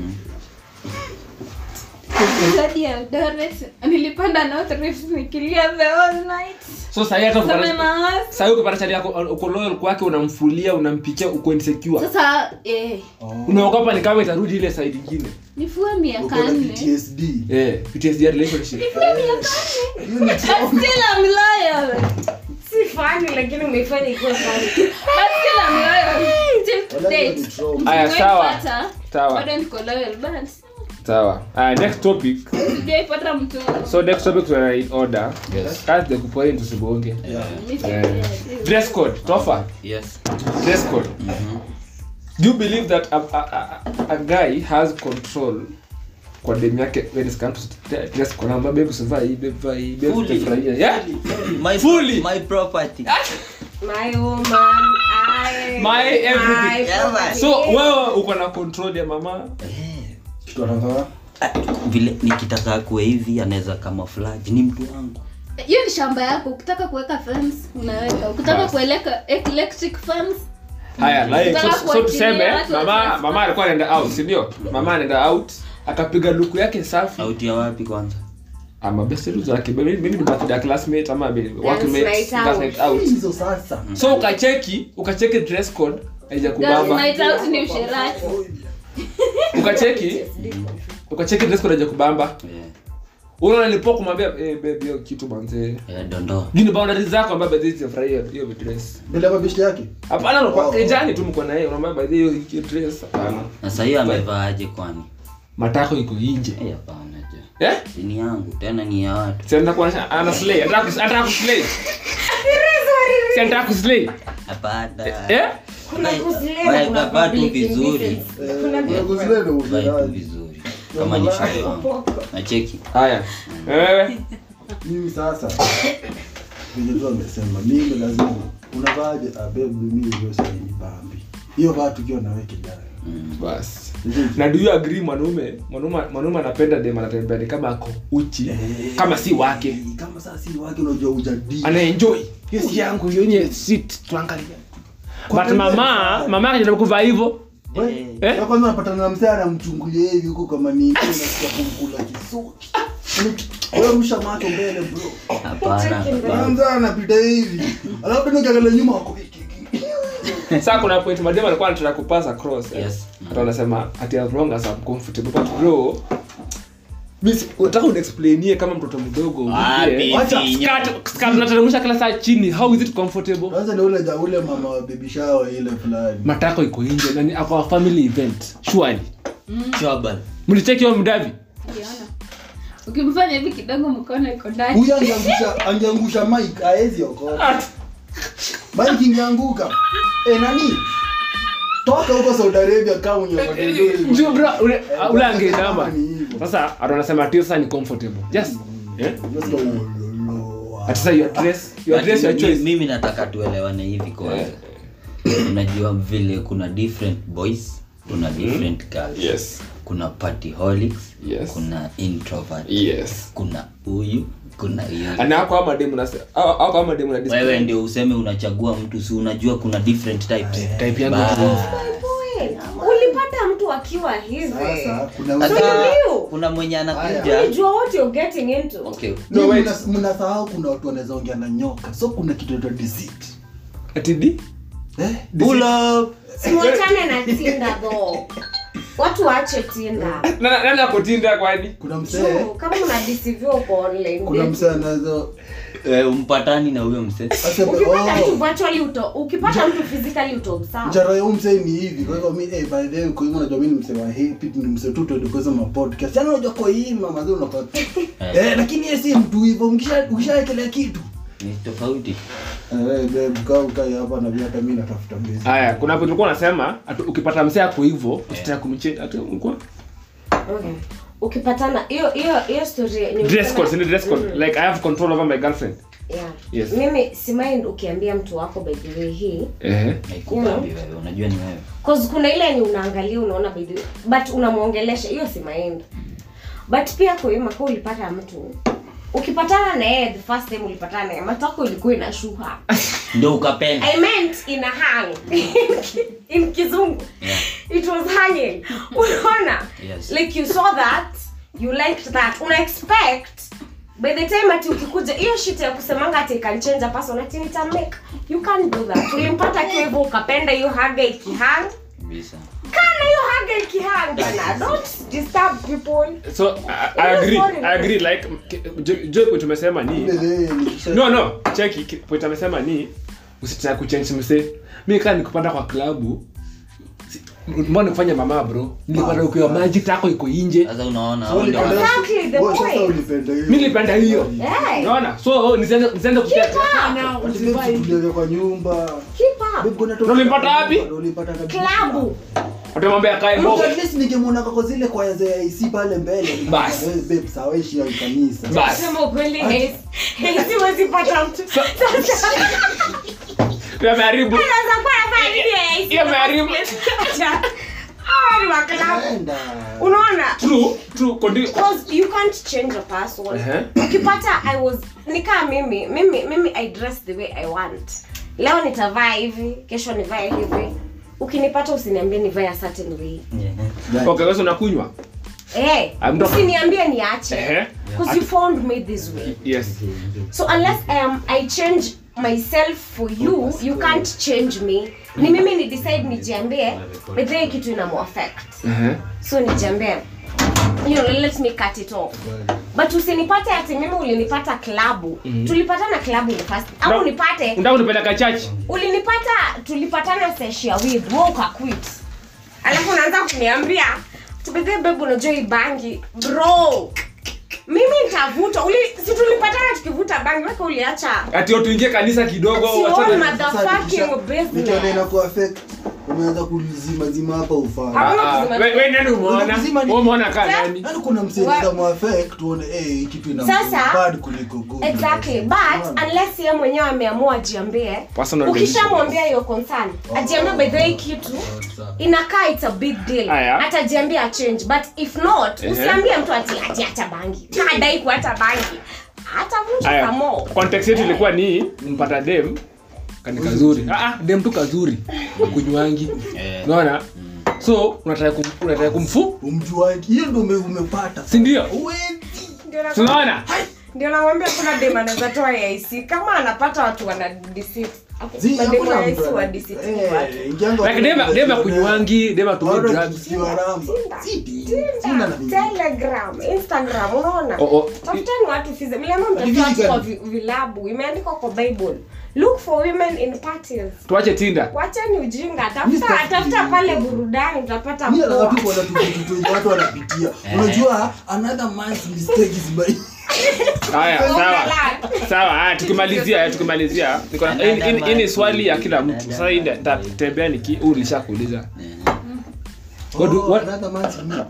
Nilipanda na trip nikilia the whole night. So sasa ukipata chali yako uko loyal kwake unamfulia unampikia uko insecure. Sasa unaogopa ni kama itarudi ile side nyingine. Nifue miaka 4. PTSD. PTSD relationship. Nifue miaka 4. Still I'm loyal. Si funny lakini umeifanya ikuwe funny. Still I'm loyal. Still date. Aya sawa. Bado niko loyal but Sawa. Next topic. Sijaipata mtu. So next topic we in order. Yes. Kazi ya kupoint tusibonge. Dress code. Tofa. Yes. Dress code. Do you believe that a guy has control kwa dem yake when it comes to dress code? Namba baby survive, baby furahia. Yeah? Fully. My property. My woman, My everything. Yeah, so wewe uko na control ya mama? Kitu anataka Vile nikitaka kuwe hivi anaweza camouflage ni mtu wangu. Hiyo ni shamba yako. Ukitaka kuweka fence unaweka. Ukitaka kueleka electric fence. Haya, like so tuseme mama alikuwa anaenda out, si ndio? Mama anaenda out, akapiga look yake safi. Out ya wapi kwanza? Ama best friend zake, maybe ni birthday classmate ama workmate, that's out. hizo sasa. So ukacheki dress code haija kubamba. Night out ni usherati. Ukacheki dress code haija kubamba. Yeah. Unaona nilipo kumwambia baby hiyo kitu manze. Dondo. Nini boundaries zako ambazo hizi furahia hiyo dress. Bila mabishti yake. Hapana no kwa kijani tu mko na yeye unaomba hiyo dress hapana. Na sasa hiyo amevaaje kwani? Matako iko nje. Hapana je. Ni yangu tena ni ya watu. Sasa kuanisha ana slay, ataka kuslay. Sasa kuslay. Hapana. kuna kuslay kuna public vizuri. Kuna kuzilendo vizuri. Kama ni shule wangu. Na cheki. Haya. Wewe mimi sasa ndio amesema mimi lazima unavaaje babe mimi ndio sasa ni bambi. Hiyo watu kio na wewe kijana. bas. Na do you agree mwanaume anapenda dem anatembea kama ako uchi kama si wake. Kama sasa si wake unajua ujadi. Ana enjoy. Hiyo si yangu yenye sit tuangalie. But mama anajaribu kuvaa hivyo. Na kwanza unapata na mzee anamchungulia hivi huko kama nini unasikia kumkula kisuki. Wewe mshamato mbele bro. Hapana. Mzee anapita hivi. Alafu ndio kiangalia nyuma wako. Sasa kuna point madem alikuwa anataka kupasa cross. Yes. Hata anasema ati as long as I'm comfortable but bro Miss unataka unexplainie kama mtoto mdogo. Acha skirt unateremsha kila saa chini. How is it comfortable? Kwanza ndio ule mama wa baby shower ile fulani. Matako iko nje na ni kwa family event. Surely. Chobal. Mlicheki hiyo mdavi? Ukiona. Ukimfanya hivi kidogo mkono iko ndani. Huyu angeangusha mic haezi okota. Mic ingeanguka. Nani? Toka huko Saudi Arabia kama unyoka ndio. Ndio bro, ule angeendama. Sasa anasema ati sasa ni comfortable. Yes. Sasa your dress your choice. Mimi nataka tuelewane hivi kwanza. Unajua vile kuna different boys, kuna different girls. Yes. Kuna partyholics, yes. Kuna introvert. Yes. Kuna huyu, kuna huyu. Ana hapo kama demu na au kama demu na display. Wewe ndio useme unachagua mtu, si unajua kuna different types. Type yangu ulipata mtu akiwa hivi. Sasa kuna mwenye anakuja. Unajua what you're getting into. Okay. No wait, mnasahau kuna watu wanaweza ongea na nyoka. So kuna kitu cha deceit. Ati Pull up. Simwachane na Tinder though. Watu waache Tinder. Nani ako Tinder kwani? Kuna msee kama una deceive uko online. Kuna msee anaweza umpatani na huyo msee. Ukipata mtu virtually ukipata mtu physically utomsawa. Jara ya msee ni hivi. Kwa hivyo mimi by the way kwa hiyo unajua mimi msee wa happy ni msee tu tudokoza ma podcast. Yaani unajua kwa hii mama zao unapata. Lakini yeye si mtu hivyo ukishaekelea kitu. Ni tofauti. Babe kai hapa na hata mimi natafuta base. Haya, kuna vitu ulikuwa unasema ukipata msee yako hivyo usitaka kumchange ati ulikuwa. Okay. Ukipatana hiyo story ni dress code like I have control over my girlfriend. Yeah. Yes. Mimi si mind ukiambia mtu wako by the way hii. Haikubabi wewe, unajua ni wewe. Cause kuna ile ni unaangalia unaona by the way but unamuongelesha hiyo si mind. But pia kwa hiyo mako ulipata mtu ukipatana na yeye the first time ulipatana naye matako ilikuwa inashuha. Ndio ukapenda. I meant in a hang. In kizungu. Yeah. It was hanging. Unaona? Yes. Like you saw that, you liked that. Una expect by the time ati ukikuja hiyo shit ya kusemanga ati can change a person ati nita make. You can't do that. Ulimpata kwa hivyo ukapenda hiyo haga ikihang. Bisa. Kana hiyo haga ikihang bana. Don't disturb people. So I agree like joke point umesema ni no check point umesema ni usitaka kuchange msee. Mimi kama nikupanda kwa klabu mbona kufanya mama bro nilipata ukiwa maji tako iko nje Sasa unaona Exactly the point. mimi nilipenda hiyo unaona so nisianze kucheka na usifanye kwa nyumba Keep up. Ulipata wapi? Ulipata kabisa. Klabu. Utamwambia kae Look, mboga at least ningemwona kwa zile kwa za IC pale mbele. Bas. Babe, saweshi ya kanisa. bas Sema ukweli siwezi pata mtu. Tumeharibu Sasa kwa nafanya nini? hiyo imeharibu Ni wa klabu. Enda. Unaona? true continue Because you can't change a person. Ukipata I was nikaa mimi I dress the way I want. Leo nitavaa hivi, kesho nivae hivi. Ukinipata usiniambie nivae a certain way. okay wewe unakunywa Usiniambie niache. Because you found me this way. yes So unless I change myself for you, you can't change me. Ni mimi ni decide nijiambie bethe kitu inamu affect. So nijiambie let me cut it off. But usinipate ati mimi ulinipata klabu. Tulipatana klabu ni first. Au unipate. Unataka unipeleka church? Ulinipata tulipatana session with wewe ukaquit. Alafu unaanza kuniambia tubethe babe unajua ibangi bro. Mimi nitavuta. Si tulipatana tukivuta bangi weka uliacha. Ati tuingie kanisa kidogo wachana na motherfucking business. Nitaenda ku affect. Umeanza kulizima hapa ufanye. Wewe nani umeona? Wewe umeona kama nani? Nani kuna msaidizi mu affect tuone kitu ina bad kuliko good. Exactly. But unless yeye mwenyewe ameamua ajiambie. Ukishamwambia hiyo concern, ajiambie by the way kitu inakaa it's a big deal. Atajiambia change. But if not, usiambie mtu ati acha bangi. Hadai kuacha bangi. Atavuta kamo. Context yetu ilikuwa ni mpata dem kani kazuri. Dem tu kazuri. Kunywangi. Unaona? So unataka umjuaje? Hiyo ndio umepata. Si ndio? Unaona? Ndio nakwambia kuna dem anaweza toa IC kama anapata watu wana deceive. Dema kunywangi, dema tu drugs. Telegram, Instagram, unaona? Tafuteni watu fize. Mliamua mtafuta kwa vilabu. Imeandikwa kwa Bible. Look for women in parties. Tuache Tinder. Wacheni ujinga. Tafuta pale burudani utapata mimi na watu watu wanapitia. Unajua another man's mistake is by Haya, sawa. Tukimalizia. Niko hii ni swali ya kila mtu. Sasa hii nitatembea ulishakuuliza. Another man's meat.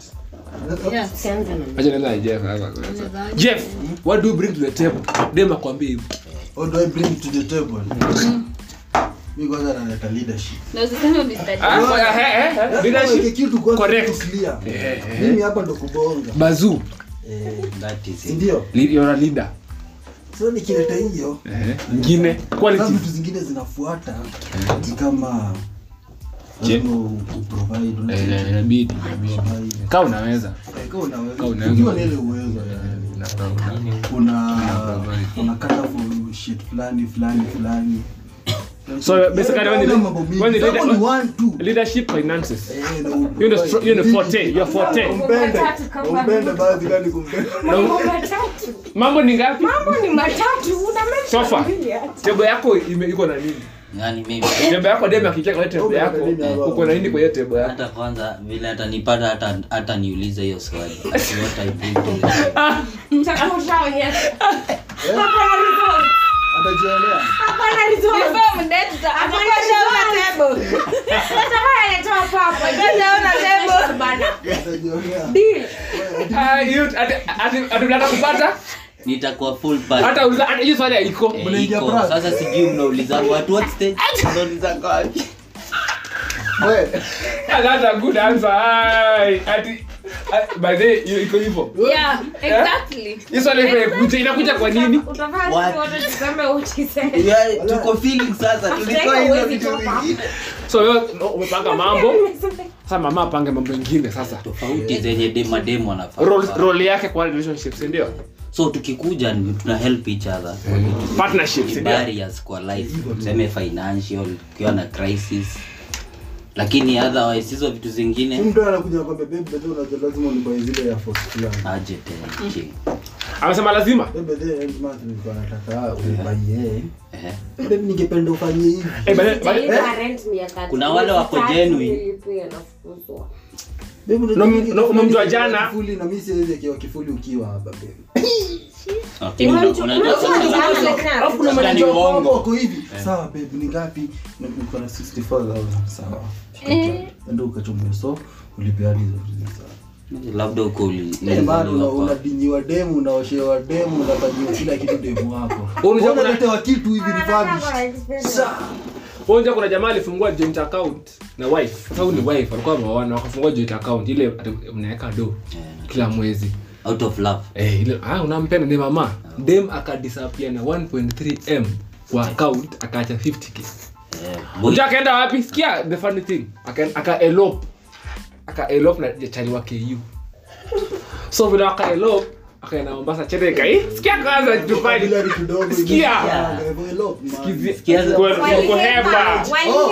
Jeff, what do you bring to the table? Dema kwambie hivi. What do I bring to the table? Mimi kwanza naleta leadership. Na usiseme Mr. Leadership kitu kwanza correct. Clear. Mimi hapa ndo kubonga. Bazoo. That is ndio. You're a leader. So nikileta hiyo, nyingine quality vitu zingine zinafuata kama provide inabidi kama unaweza unajua ile uwezo una kata for shit fulani so basically when the leadership finances you know forte umbende baadhi gani kumbende mambo ni ngapi? Mambo ni matatu. Una sofa table yako iko na nini? Yaani mimi table yako dema kicheka kwa table yako uko na nini kwa hiyo table yako? Hata kwanza vile atanipata hata niulize hiyo swali. What I bring to mtakushaonya. Atajielewa. Hapana result. Before mdeta Hapana table. Sasa wewe unatoa hapo. Unaona table bana. Atajielewa. Deal. Atuleta kupata nitakuwa full part. Hata hiyo swali haiko. Mnaingia practice. Sasa sijui mnauliza what stage mnauliza wapi? Wewe. That's a good answer. By the way, iko hivyo. Yeah, exactly. Hiyo swali inakuja kwa nini? Utafanya wote tuseme ukisema. Yeah, tuko feeling sasa tulikuwa hizo vitu vingine. So wewe umepanga mambo. Sasa mama apange mambo mengine sasa. Tofauti zenye demo anafanya. Role yake kwa relationships ndio. So tukikuja tuna help each other. Partnerships ndio. Barriers kwa life. Tuseme financial, ukiwa na crisis. Lakini otherwise hizo vitu zingine mtu anakuja kwa baby unajua lazima unibae zile ya force fulani aje tena. Amesema lazima. Bebe the end month nilikuwa nataka ubaye. Bebe ningependa ufanye hivi. Kuna wale wako genuine. No umemjua jana. Kifuli na mimi siwezi kiwa kifuli ukiwa hapa bebe. Okay, unajua kuna manager wako hivi. Sawa babe ni ngapi? Niko na 64,000 sawa. Ndio ukachomea so ulipea hizo sawa. Labda uko unadinyiwa demu, unaoshewa demu, unafanyiwa kila kitu demu wako. Unaletewa kitu hivi refurbished. Unajua kuna jamaa alifungua joint account na wife. Sasa huyu ni wife, alikuwa ameoana wakafungua joint account ile mnaweka do kila mwezi out of love. Ile unampenda ni mama. Dem akadisappear na 1.3M kwa account akaacha 50k. Unajua kaenda wapi? Sikia the funny thing. Aka elope na chali wake you. So vile aka elope akaenda Mombasa Chedeka sikia kwanza tufanye sikia kwa hepa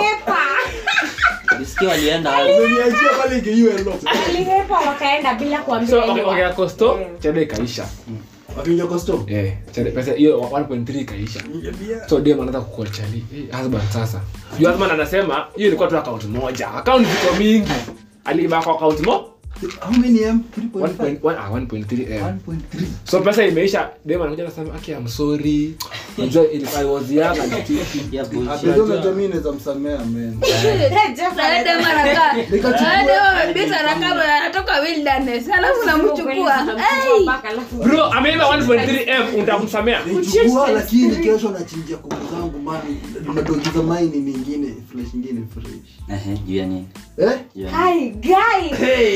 Sikia walienda aliniachia pale hiyo elope alihepa wakaenda bila kuambia. So okay Costo Chedeka kaisha. Wakinja Costo Chedeka pesa hiyo 1.3 kaisha. So dem anaanza kucall chali husband sasa. Yule husband anasema hiyo ilikuwa tu account moja. Account ziko mingi. Aliiba kwa account mo? How many M? 1.3 M. So pesa imeisha, dem anakuja anasema aki I'm sorry. Unajua I was young and ya bullshit. Ndio natamini za msamea man. Dada maraka. Dada mbita rakaba anatoka wilderness. Alafu namchukua. Bro, ameiba 1.3 M utamsamea. Nichukua lakini kesho nachinjia kuku zangu mani. Nimetokiza maini nyingine, flesh nyingine fresh. Juu ya nini? Hi guys.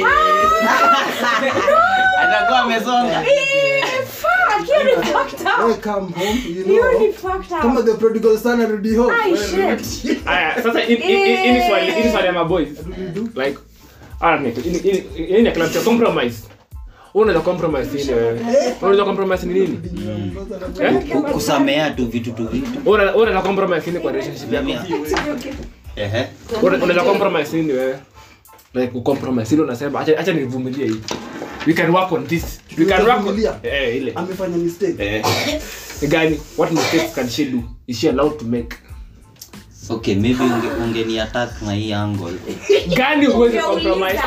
Atakuwa amesonga. Fuck, you're fucked up. Come home, You're fucked up. Kama the prodigal son already home. Shit. Sasa in swali my boys. Like in a club to compromise. Unaweza compromise ile wewe. Unaweza compromise ni nini? Kusamea tu vitu. Unaweza compromise ni kwa relationship yako. Unaweza compromise nini wewe? Like ku compromise ile unasema acha nivumilie hii. We can work on this. We can work on ile. Amefanya mistake. Gani? What mistakes can she do? Is she allowed to make? Okay, maybe ungeni attack na hii angle. Gani uweze compromise?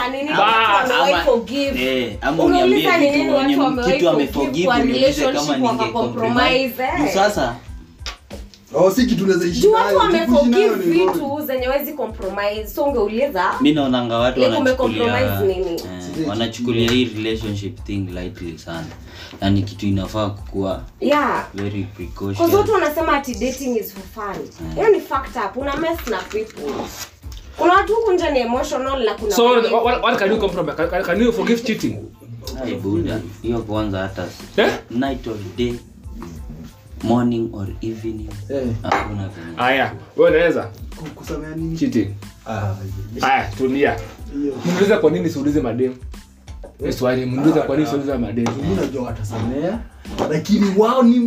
Ama uniambie kitu ameforgive uniulize kama ninge-compromise. Sasa si kitu tunaweza ishi nayo. Watu wameforgive vitu zenye wezi compromise. So ungeuliza mimi naonanga watu wanachukulia hii relationship thing lightly sana. Yani kitu inafaa kukua very precaution. Kwa sababu wanasema ati dating is for fun. Hiyo ni fucked up. Una mess na people. Kuna watu kunja ni emotional na kuna so what can you compromise? Can you forgive cheating? Ai buda, hiyo kwanza hata night or day, morning or evening. Hakuna vile. Aya, wewe unaweza kusamea nini? Cheating. Aya, tulia. Muulize kwa nini siulize madem? Swali muulize kwa nini siulize madem? Mimi najua watasamea, lakini wao ni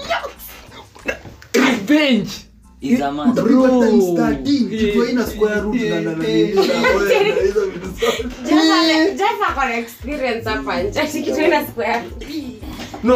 revenge. Izama bro kitu ina square root na hizo vitu. Just for experience hapa. Just kitu ina square. No,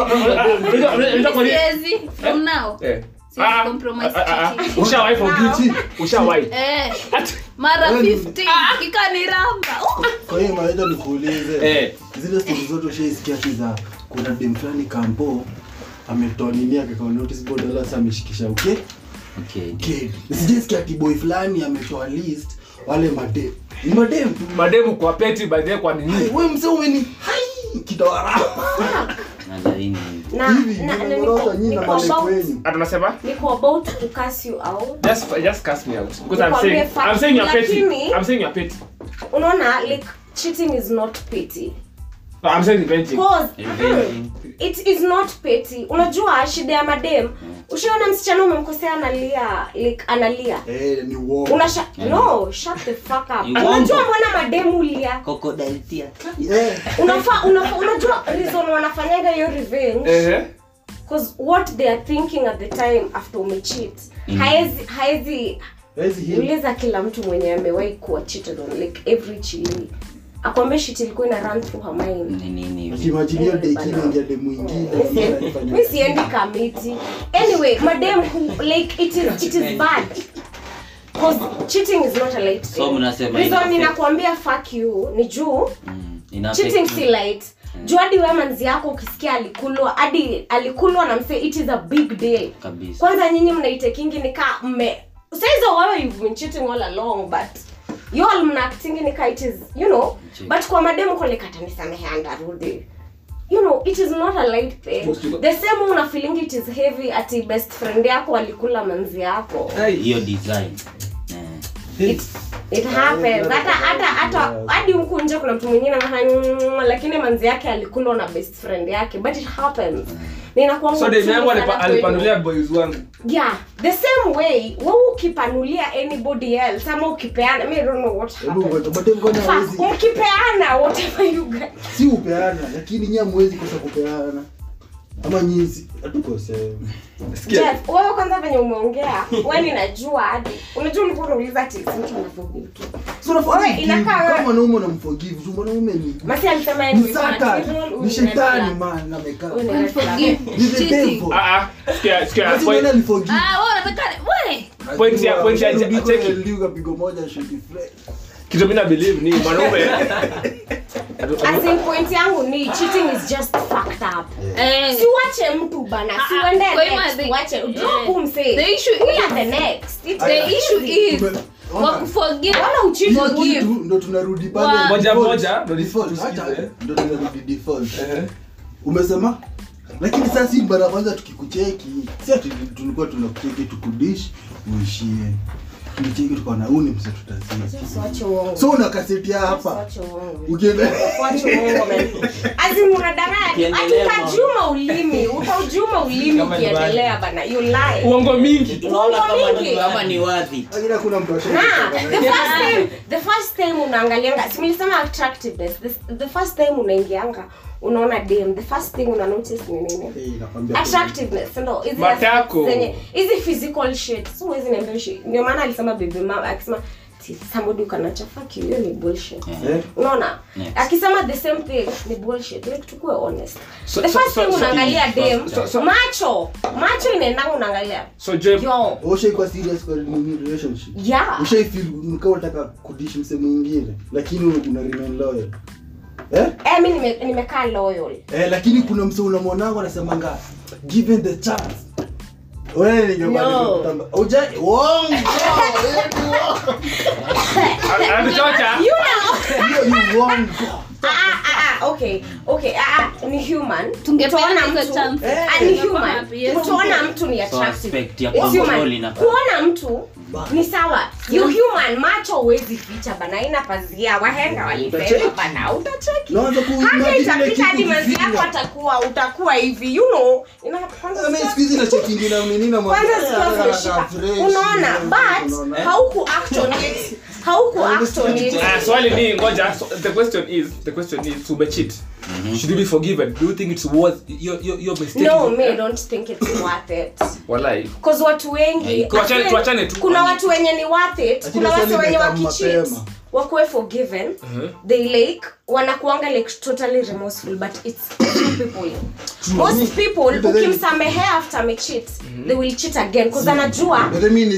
from now. Compromise cheating. Ushawahi forgive? Ushawahi? Mara 50 kikaniramba. Kwa hiyo maana nikuulize. Zile stories zote ushaisikia kiza kuna dem fulani kampo ametoninia kwa notice board la sasa ameshikisha okay. Nisijisikia kiboy fulani ametoa list wale madem kwa peti by the kwa nini? Wewe mzee umeni hai kidawara. Atunasema niko about to cuss you out. Just cuss me out because I'm saying you're petty. I'm saying you're petty. Unaona like cheating is not petty. I'm saying revenge. Cause it is not petty. Unajua shida ya madem. Ushaona msichana umemkosea analia. Ni uongo. No, shut the fuck up. Unajua mbona madem ulia? Crocodile tear. Unajua reason wanafanyanga hiyo revenge. Cause what they are thinking at the time after umecheat. Haezi uliza kila mtu mwenye amewahi kuwa cheated on like every chili. akwambia shit ilikuwa ina run through her mind. Nini Imagine hiyo day kile ndio day mwingine. Mimi siendi kamiti. Anyway, madam who like it is bad. Because cheating is not a light thing. So mnasema reason ninakwambia fuck you ni juu cheating si light. Juu hadi wewe manzi yako ukisikia alikulwa na mse, it is a big deal. Kabisa. Kwanza nyinyi mnaitekingi nika saizo wewe you've been cheating all along, but you all mnaacting nika it is, you know, but kwa mademu kole kata nisamehe andarudi. You know, it is not a light thing. The same una feeling it is heavy ati best friend yako alikula manzi yako. Hiyo design. It happens. Hata hadi huko nje kuna mtu mwingine anafanya lakini manzi yake alikula na best friend yake, but it happens. Ninakuwa so dem yangu alipanulia boys wangu. Yeah, the same way wewe ukipanulia anybody else ama ukipeana, I don't know what happens. Ukipeana whatever you get. Si upeana, lakini nyinyi hamwezi kosa kupeana. Ama nyinyi hatukosea. Sikia. Wewe kwanza venye umeongea, wewe ninajua hadi. Unajua ulikuwa unauliza ati mtu anaforgive tu. So unaforgive kama na ume unamforgive, tu mwanaume ni. Masi alisema ni shetani man amekaa. Forgive. Sikia. Wewe unataka wewe. Point ya cheki. Ndio pigo moja shoti fresh. Kitu mimi na believe ni mwanaume. As in point yangu ni cheating is just fucked up. Si wache mtu bana, si wende next, wache drop umse. The issue is the next. The issue is forgive. Wala uchiforgive. Ndo tunarudi pale moja ndo default. Ndo tunarudi default. Umesema? Lakini sasa si bara kwanza tukikucheki, si ati tulikuwa tunakucheki tukudish uishie. Tukicheki tuko na uni mse tutazia. So una kaseti hapa. Ukienda wacho uongo man. Azimuna danganya. Atukajuma ulimi. Utajuma ulimi ukiendelea bana. You lie. Uongo mingi. Tunaona kama ni wazi. Lakini kuna mtu asha. The first time unaangalianga, simulisema attractiveness. The first time unaingianga unaona dem, the first thing una notice ni nini? Attractiveness. Ndio hizi physical shit. So hizi niambia shit. Ndio maana alisema baby mama akisema somebody can fuck you, ni bullshit. Unaona? Akisema the same thing ni bullshit. Like tukue honest. The first thing unaangalia dem, macho inaenda unaangalia. So Jeb, ushe kwa serious kwa relationship. Yeah. Ushe feel mkao unataka kudish mse mwingine lakini una remain loyal. Mimi nimekaa loyal. Lakini kuna mse unamwonanga anasemanga given the chance. Wewe ningebadilika kutamba. Wongo. Anachocha. You wongo. Okay. Ni human. Tungeona mtu. Ni human. Tuona mtu ni attractive. Kuona mtu ni sawa. You human, macho huwezi ficha bana, ina pazia. Wahenga walifanya bana, utacheki. Hata itapita hadi manzi yako utakuwa hivi, you know. Kwanza mimi squeeze na checking na nini na mwanzo. Unaona, but hauku act on it. Swali ni ngoja, the question is to be cheat. Should you be forgiven? Do you think it's worth your mistake? No, me don't think it's worth it. Walai. Because watu wengi tuachane tu. Kuna watu wenye ni worth it, kuna watu wenye wakicheat wakuwe forgiven. They like wanakuanga like totally remorseful, but it's people. Most people ukimsamehe after me cheat, they will cheat again because anajua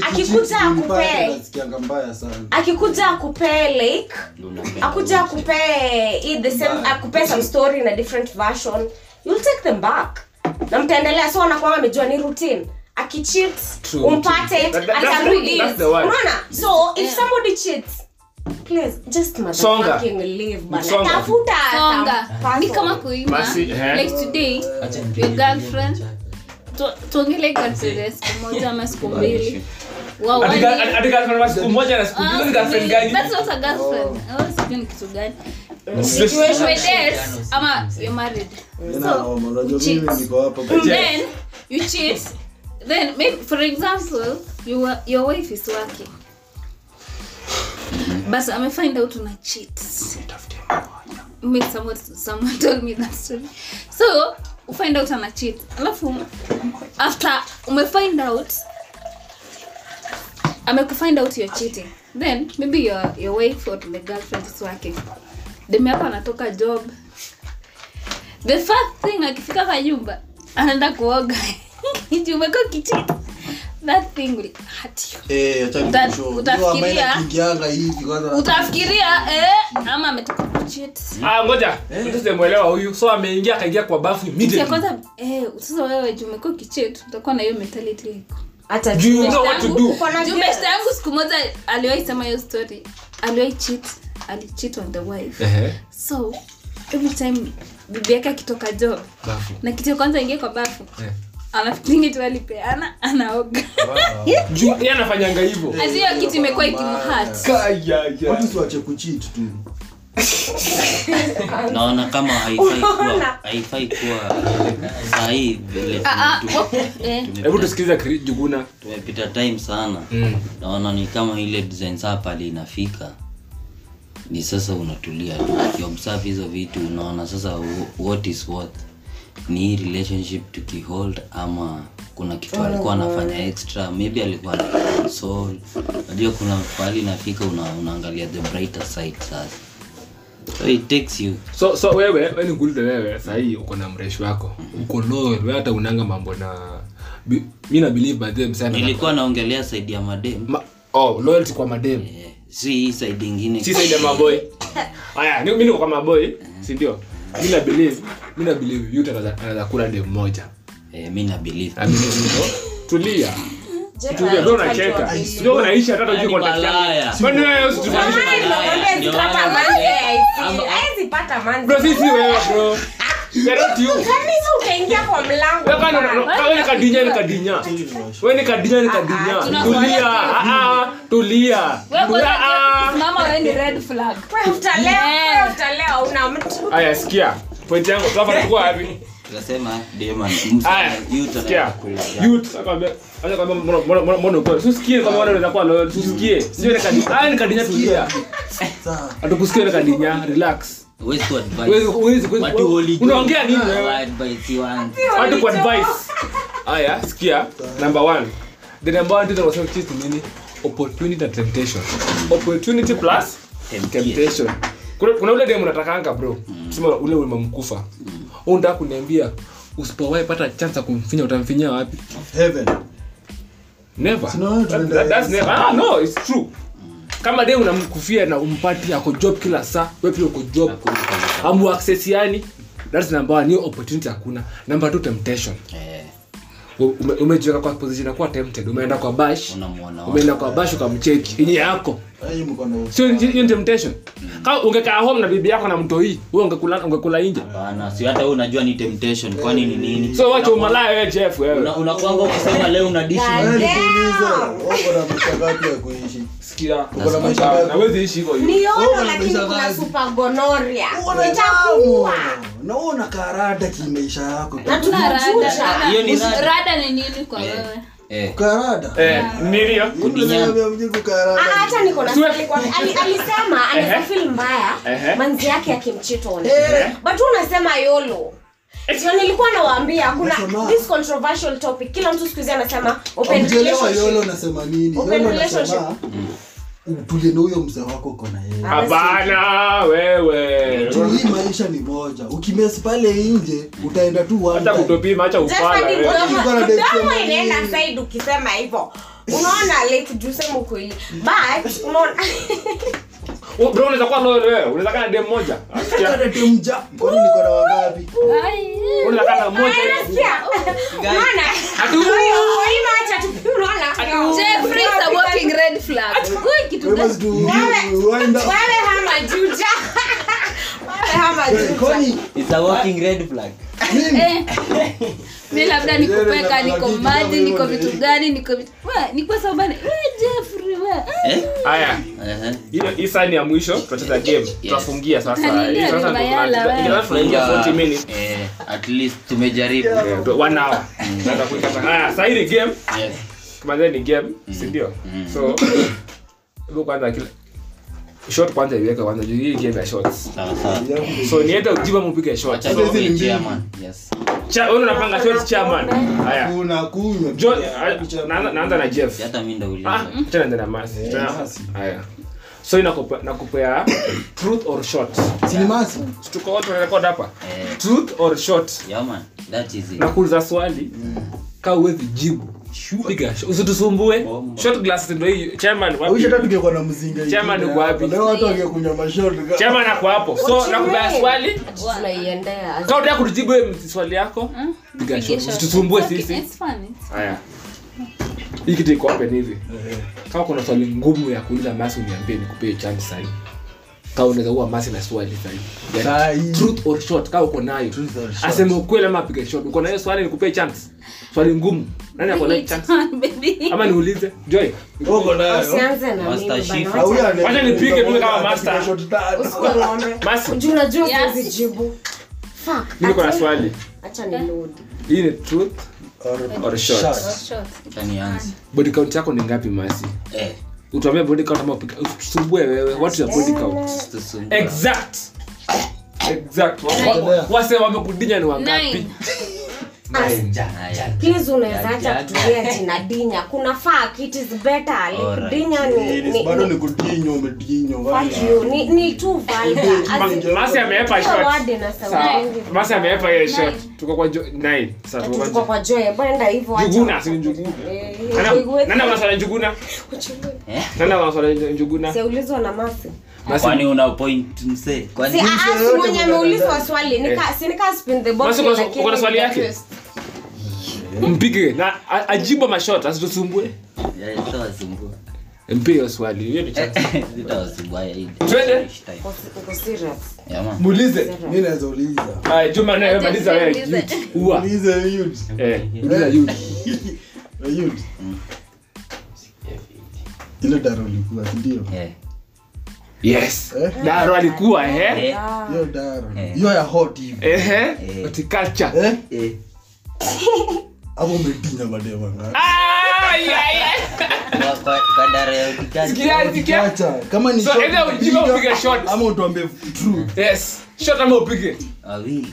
akikuja akupe like akuja akupe the same akupe some story in a different version, you'll take them back na mtaendelea. So anakuwa amejua ni routine, akicheat umpate atarudi. Unaona? So if somebody cheats, please just motherfucking live bana. Tafuta songa. Ni kama kuima. Like today, your girlfriend tuongele kwa siku moja ama siku mbili. Wow. Adi girlfriend wa siku moja na siku mbili, girlfriend gani? That's not a girlfriend. Sijui ni kitu gani. Situation with this ama you're married. So then you cheat. Then maybe for example, your wife is working. But I find out on a cheat. Make someone told me that story. So, you find out on a cheat. After you find out, find out you're cheating. Then maybe your wife or the girlfriend is working. demu yako anatoka job, the first thing akifika kwa nyumba anaenda kuoga. Hiyo umekuwa kichiti. That thing will hurt you. Acha nikushow. Utafikiria kingianga hivi kwanza. Utafikiria ama ametoka kuchiti. Ngoja. Usimuelewa huyu. So ameingia akaingia kwa bafu immediately. Kwanza sasa wewe umekuwa kichiti, utakuwa na hiyo mentality yako. Hata you know what to do. Best yangu siku moja aliwahi sema hiyo story. Ali cheat on the wife. So every time bibi yake akitoka job bafu. Na kitu kwanza ingie kwa bafu. Anafikiringi tu alipeana anaoga. Juu yeye anafanyanga hivyo. Azio kitu imekuwa ikimhurt. Watu siwache kucheat tu. Naona kama haifai kuwa sahi vile. Hebu tusikize Juguna. Tumepita time sana. Naona ni kama ile design hapa inafika. Ni sasa unatulia tu. Ukiobserve hizo vitu unaona sasa what is what. Ni relationship tukihold ama kuna kitu alikuwa anafanya extra, maybe alikuwa soul. Unajua kuna pali inafika unaangalia the brighter side sasa. So it takes you. So wewe ni good wewe sasa hii uko na mreshi wako. Uko loyal, wewe hata unanga mambo na mimi na believe by them sana. Nilikuwa naongelea side ya madem. Loyalty kwa madem. Si side nyingine. Si side ya maboy. Haya, mimi niko kwa maboy, si ndio? Mimi na believe yote anaweza kula dem moja. Mimi na believe. Tulia. Tulia ndio unacheka. Ndio unaisha hata unajua contact yangu. Kwani wewe usitufanishe haizi pata manzi. Bro sisi wewe bro. Not you. Kani ukaingia kwa mlango. Wewe ni kadinya. Wewe ni kadinya. Tulia. Mama wewe ni red flag. Wewe utalewa una mtu. Haya sikia. Point yangu tunafanya kwa wapi? Tunasema demon. Youth akwambia mbona uko usikie kama unaweza kuwa loyal usikie. Sio ni kadinya tulia. Sawa. Atukusikie ni kadinya relax. Where's to advice? Unaongea nini wewe? Advice one. What to advice? Haya, sikia. Number 1. The number 1 ndio wasema kitu nini? Opportunity and temptation. Opportunity plus temptation. Kuna ule demo unatakanga bro. Sema ule umemkufa. Unataka kuniambia usipowahi pata chance ya kumfinya utamfinya wapi? Heaven. Never. That's never. No, it's true. Kama demo unamkufia na umpati yako job kila saa, wewe pia uko job. Amu access yani. That's number 1, new opportunity hakuna. Number 2 temptation. Umejiweka kwa position ya kuwa tempted. Umeenda kwa bash. Umeenda kwa bash ukamcheki. Yenye yako. Sio hiyo temptation. Kama ungekaa home na bibi yako na mtoi, wewe ungekula nje. Hapana, si hata wewe unajua ni temptation. Kwani ni nini? So wacha umalaya wewe Jeff wewe. Unakuanga ukisema leo una dish uko na mchakato ya kuishi. Sikia. Uko na mchakato. Na wewe ishi hivyo. Niona lakini kuna super gonorrhea. Itakuwa. Naona karada kimaisha yako. Na tunarada. Hiyo ni rada ni nini kwa wewe? Karada. Nini hiyo? Hata niko na swali kwa alisema anaweza feel mbaya manzi yake akimchitona. But unasema yolo. Sio nilikuwa nawaambia kuna this controversial topic. Kila mtu siku hizi anasema open relationship. Yolo unasema nini? Open relationship. Tulie na huyo mzee wako uko na yeye. Hapana wewe. Hii maisha ni moja. Ukimesi pale nje utaenda tu wapi? Hata kutopima acha ufala wewe. Kama inaenda side ukisema hivyo. Unaona like jusema kweli. But unaona bro unaweza kuwa loyal wewe. Unaweza kana dem moja. Asikia dem moja. Kwani niko na wangapi? Unaweza kana moja. Unaona? Haima acha tu unaona. Jeffrey is a walking red flag. Kwa kitu gani? Wewe hama juja. Wewe hama juja. It's a walking red flag. Mimi labda nikupeka niko maji niko vitu gani niko vitu. Ni kwa sababu wewe Jeffrey wewe. Haya. Hii sani ya mwisho tutacheza game. Tutafungia sasa. Sasa tunaingia 40 minutes. At least tumejaribu. 1 hour. Nataka kuikata. Haya, sasa hii game. Yes. Kama ni game, si ndio? So hebu kwanza kila shot kwanza iweke kwanza juu hii game ya shots. Sawa sawa. So niende ujiba mpige shot. Acha ni chairman. Yes. Wewe unapanga shots chairman. Haya. Kuna kunywa. Naanza na Jeff. Hata mimi ndo uliza. Acha naanza na Masi. Haya. So nakupea truth or short. Cinemasi. Tuko wote record hapa. Truth or short. Yeah man, that is it. Nakuuliza swali. Ka uwezi jibu. Piga. Usitusumbue. Short glass ndio hii. Chairman wapi? Wewe hata tungekuwa na mzinga hivi. Chairman uko wapi? Leo watu wangekunywa mashot. Chairman ako hapo. So nakupea swali. Tunaiendea. Kama unataka kujibu swali yako, piga short. Usitusumbue sisi. It's fun. Haya. Hii kitu iko open hivi. Kama kuna swali ngumu ya kuuliza Masi uniambie nikupe chance sasa. Kama unaweza kuwa Masi na swali sasa. Truth or short kama uko nayo. Aseme ukweli ama piga short. Uko nayo swali nikupe chance. Swali ngumu. Nani ako na chance? Ama niulize. Joy. Uko nayo. Usianze na Master mimi Chief. bana. Wacha nipige tu kama master. Usiongombe. Masi. Unajua siwezi jibu. Fuck. Niko na swali. Acha ni load. Hii ni truth or short. Short. Tanianza. Body count yako ni ngapi Masi? Utuambie body count ama usumbue wewe. What is your body count? Exact. Wase wamekudinya ni wangapi? Please unaweza acha kutumia jina dinya. Kuna fuck it is better. Like dinya ni bado ni kudinyo umedinyo. Fuck you. Ni too vulgar. Masi ameepa short. Word na sauti. Masi ameepa ile short. Tuko kwa 9. Sasa Tuko kwa Joy. Bwana hivyo acha. Njuguna si Njuguna. Nani anasema Njuguna? Nani anasema Njuguna? Siulizwa na Masi. Kwani una point mse? Kwani Si mwenye ameulizwa swali. Nika spin the box lakini uko na swali yake? Mpige na ajibu mashot asitusumbue. Sawa sumbua. Mpige swali. Hiyo ni chat. Zitawasumbua hii. Twende. Uko serious. Yaman. Muulize. Mimi naweza uliza. Juma naye maliza wewe. Uwa. Ulize youth. Uliza youth. Youth. Ile daro likuwa ndio. Yes. Daro alikuwa Hiyo daro. Hiyo ya hot hivi. Horticulture. Hapo umedinya madema ngani? Kwa dara ya ukikaji. Sikia. Kama ni So either ujibu upige shot ama utuambie true. Yes. Shot ama upige. Awi.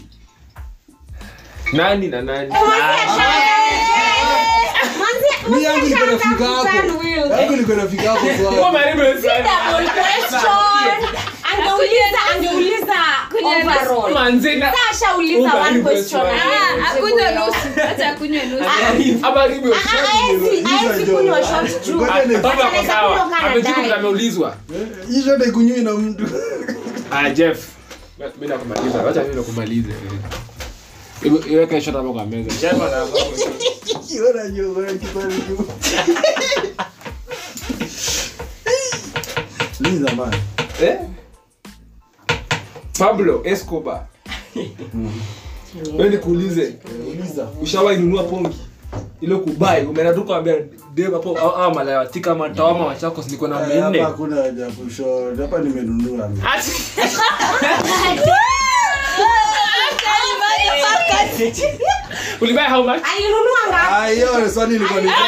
Nani na nani? Mimi yangu iko nafika hapo. Yangu iko nafika hapo Kwa kwa. maribu sana. Angeuliza overall. Manzena. Sasa uliza one question. Akunywe nusu. Acha akunywe nusu. Habari Haezi kunywa shot juu. Baba sawa. Amejibu kama ameulizwa. Hii shot ikunywi na mtu. Jeff. Mimi nakumaliza. Acha mimi nakumalize. Iweke shot hapo kwa meza. Jeff ana Kiona nyuma kipande juu. Ni zamani. Pablo Escobar. Wewe nikuulize. Uliza. Ushawahi nunua pongi? Ile kubai, umeenda tu kwambia deva hapo au malaya tika matawama wachako niko na 400. Hapa hakuna haja kusho. Hapa nimenunua. Ulibai how much? Alinunua ngapi? Hiyo swali ilikuwa ni.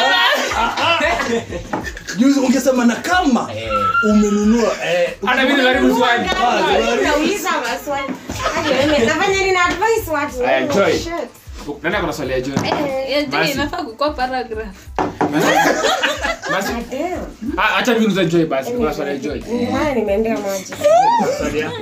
Juzi ungesema na kama umenunua Ana mimi karibu swali. Nauliza maswali. Mimi nafanya nini na advice watu? Joy. Nani akona swali ya Joy? Joy inafaa kukuwa paragraph. Basi. Acha mimi niulize Joy basi. Kuna swali ya Joy. Mbona nimeendea maji? Swali yako.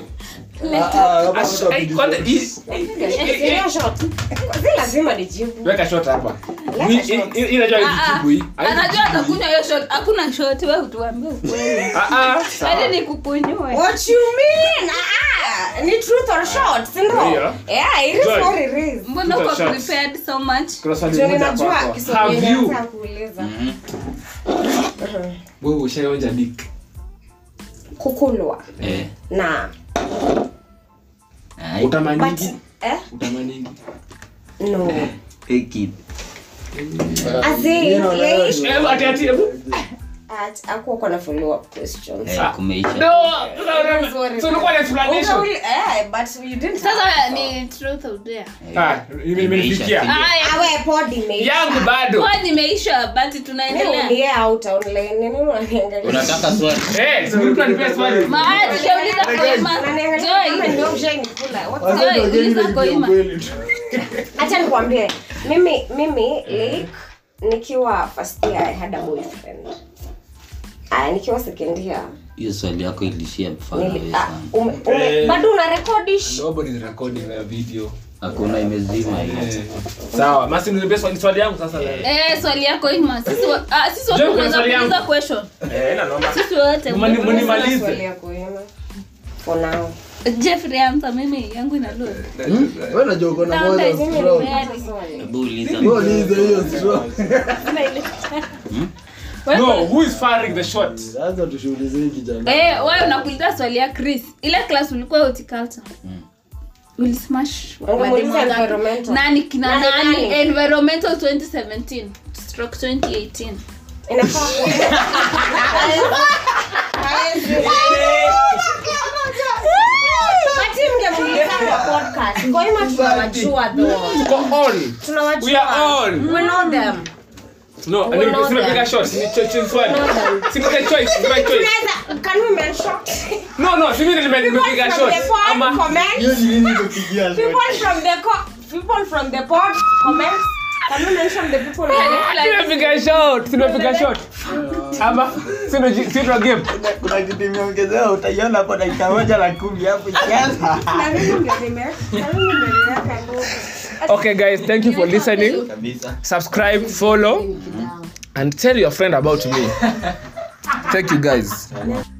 Lazima nijibu. Weka shot hapa. Inajua ijibu hii. Anajua atakunywa hiyo shot. Hakuna shot wewe utuambie ukweli. Hadi nikukunywe. What you mean? Ni truth or short, si ndio? It is what it is. Mbona uko prepared so much? Kuna swali moja Najua kwako. Kiswahili Have you? nataka kuuliza. Wewe ushaonja dick? Kukulwa. Na Utamaniki? but Utamaniki? no. Eki. Azin, Ati. Ako kuna follow up questions. Kumeisha. No. So ulikuwa na explanation. But you didn't. Sasa ni truth or dare. Imenifikia. Awe pod ime. Yangu bado. Kwa nimeisha but tunaendelea. Ni out online. Nini unaniangalia? Unataka swali? So ulikuwa nipe swali. Maana tuliuliza Koima. Joy, ndio ushanikula. Uliza Koima. Acha nikwambie. Mimi like nikiwa first year I had a boyfriend. Nikiwa second year hiyo swali yako ilishia mfano wewe sana. Bado una recordish? Nobody is recording a video. Hakuna imezima hiyo. Sawa, basi niambie swali yangu sasa. Swali yako Ima. Sisi wote tunaweza kuuliza question. Na naomba. Sisi wote mnimalize. Swali yako Ima. For now. Jeffrey answer mimi yangu ina load. Wewe unajua uko na moyo strong. Hebu uliza. Uliza hiyo strong. No, who is firing the shot? Sasa tushuhudize hiki kijana. Wewe unakuuliza swali ya Chris. Ile class ulikuwa horticulture. Will smash Environmental. nani environmental 2017/2018 Inafaa. Bati mngemuuliza kwa podcast. Kwa hiyo tunawajua though. Go on. Tunawajua. We are on. We know them. No, I need to make a shot. Ni choice one. See my choice, my choice. Can we make shot? No, see me make a shot. Hiyo ni nini kupigia? People from the pod comments. Can you mention the people? Piga shot. Ama sino game. Kuna kitu imeongezewa utaiona hapo dakika 1:10 hapo ikianza. Okay guys, thank you for listening. Subscribe, follow and tell your friend about me. Thank you guys.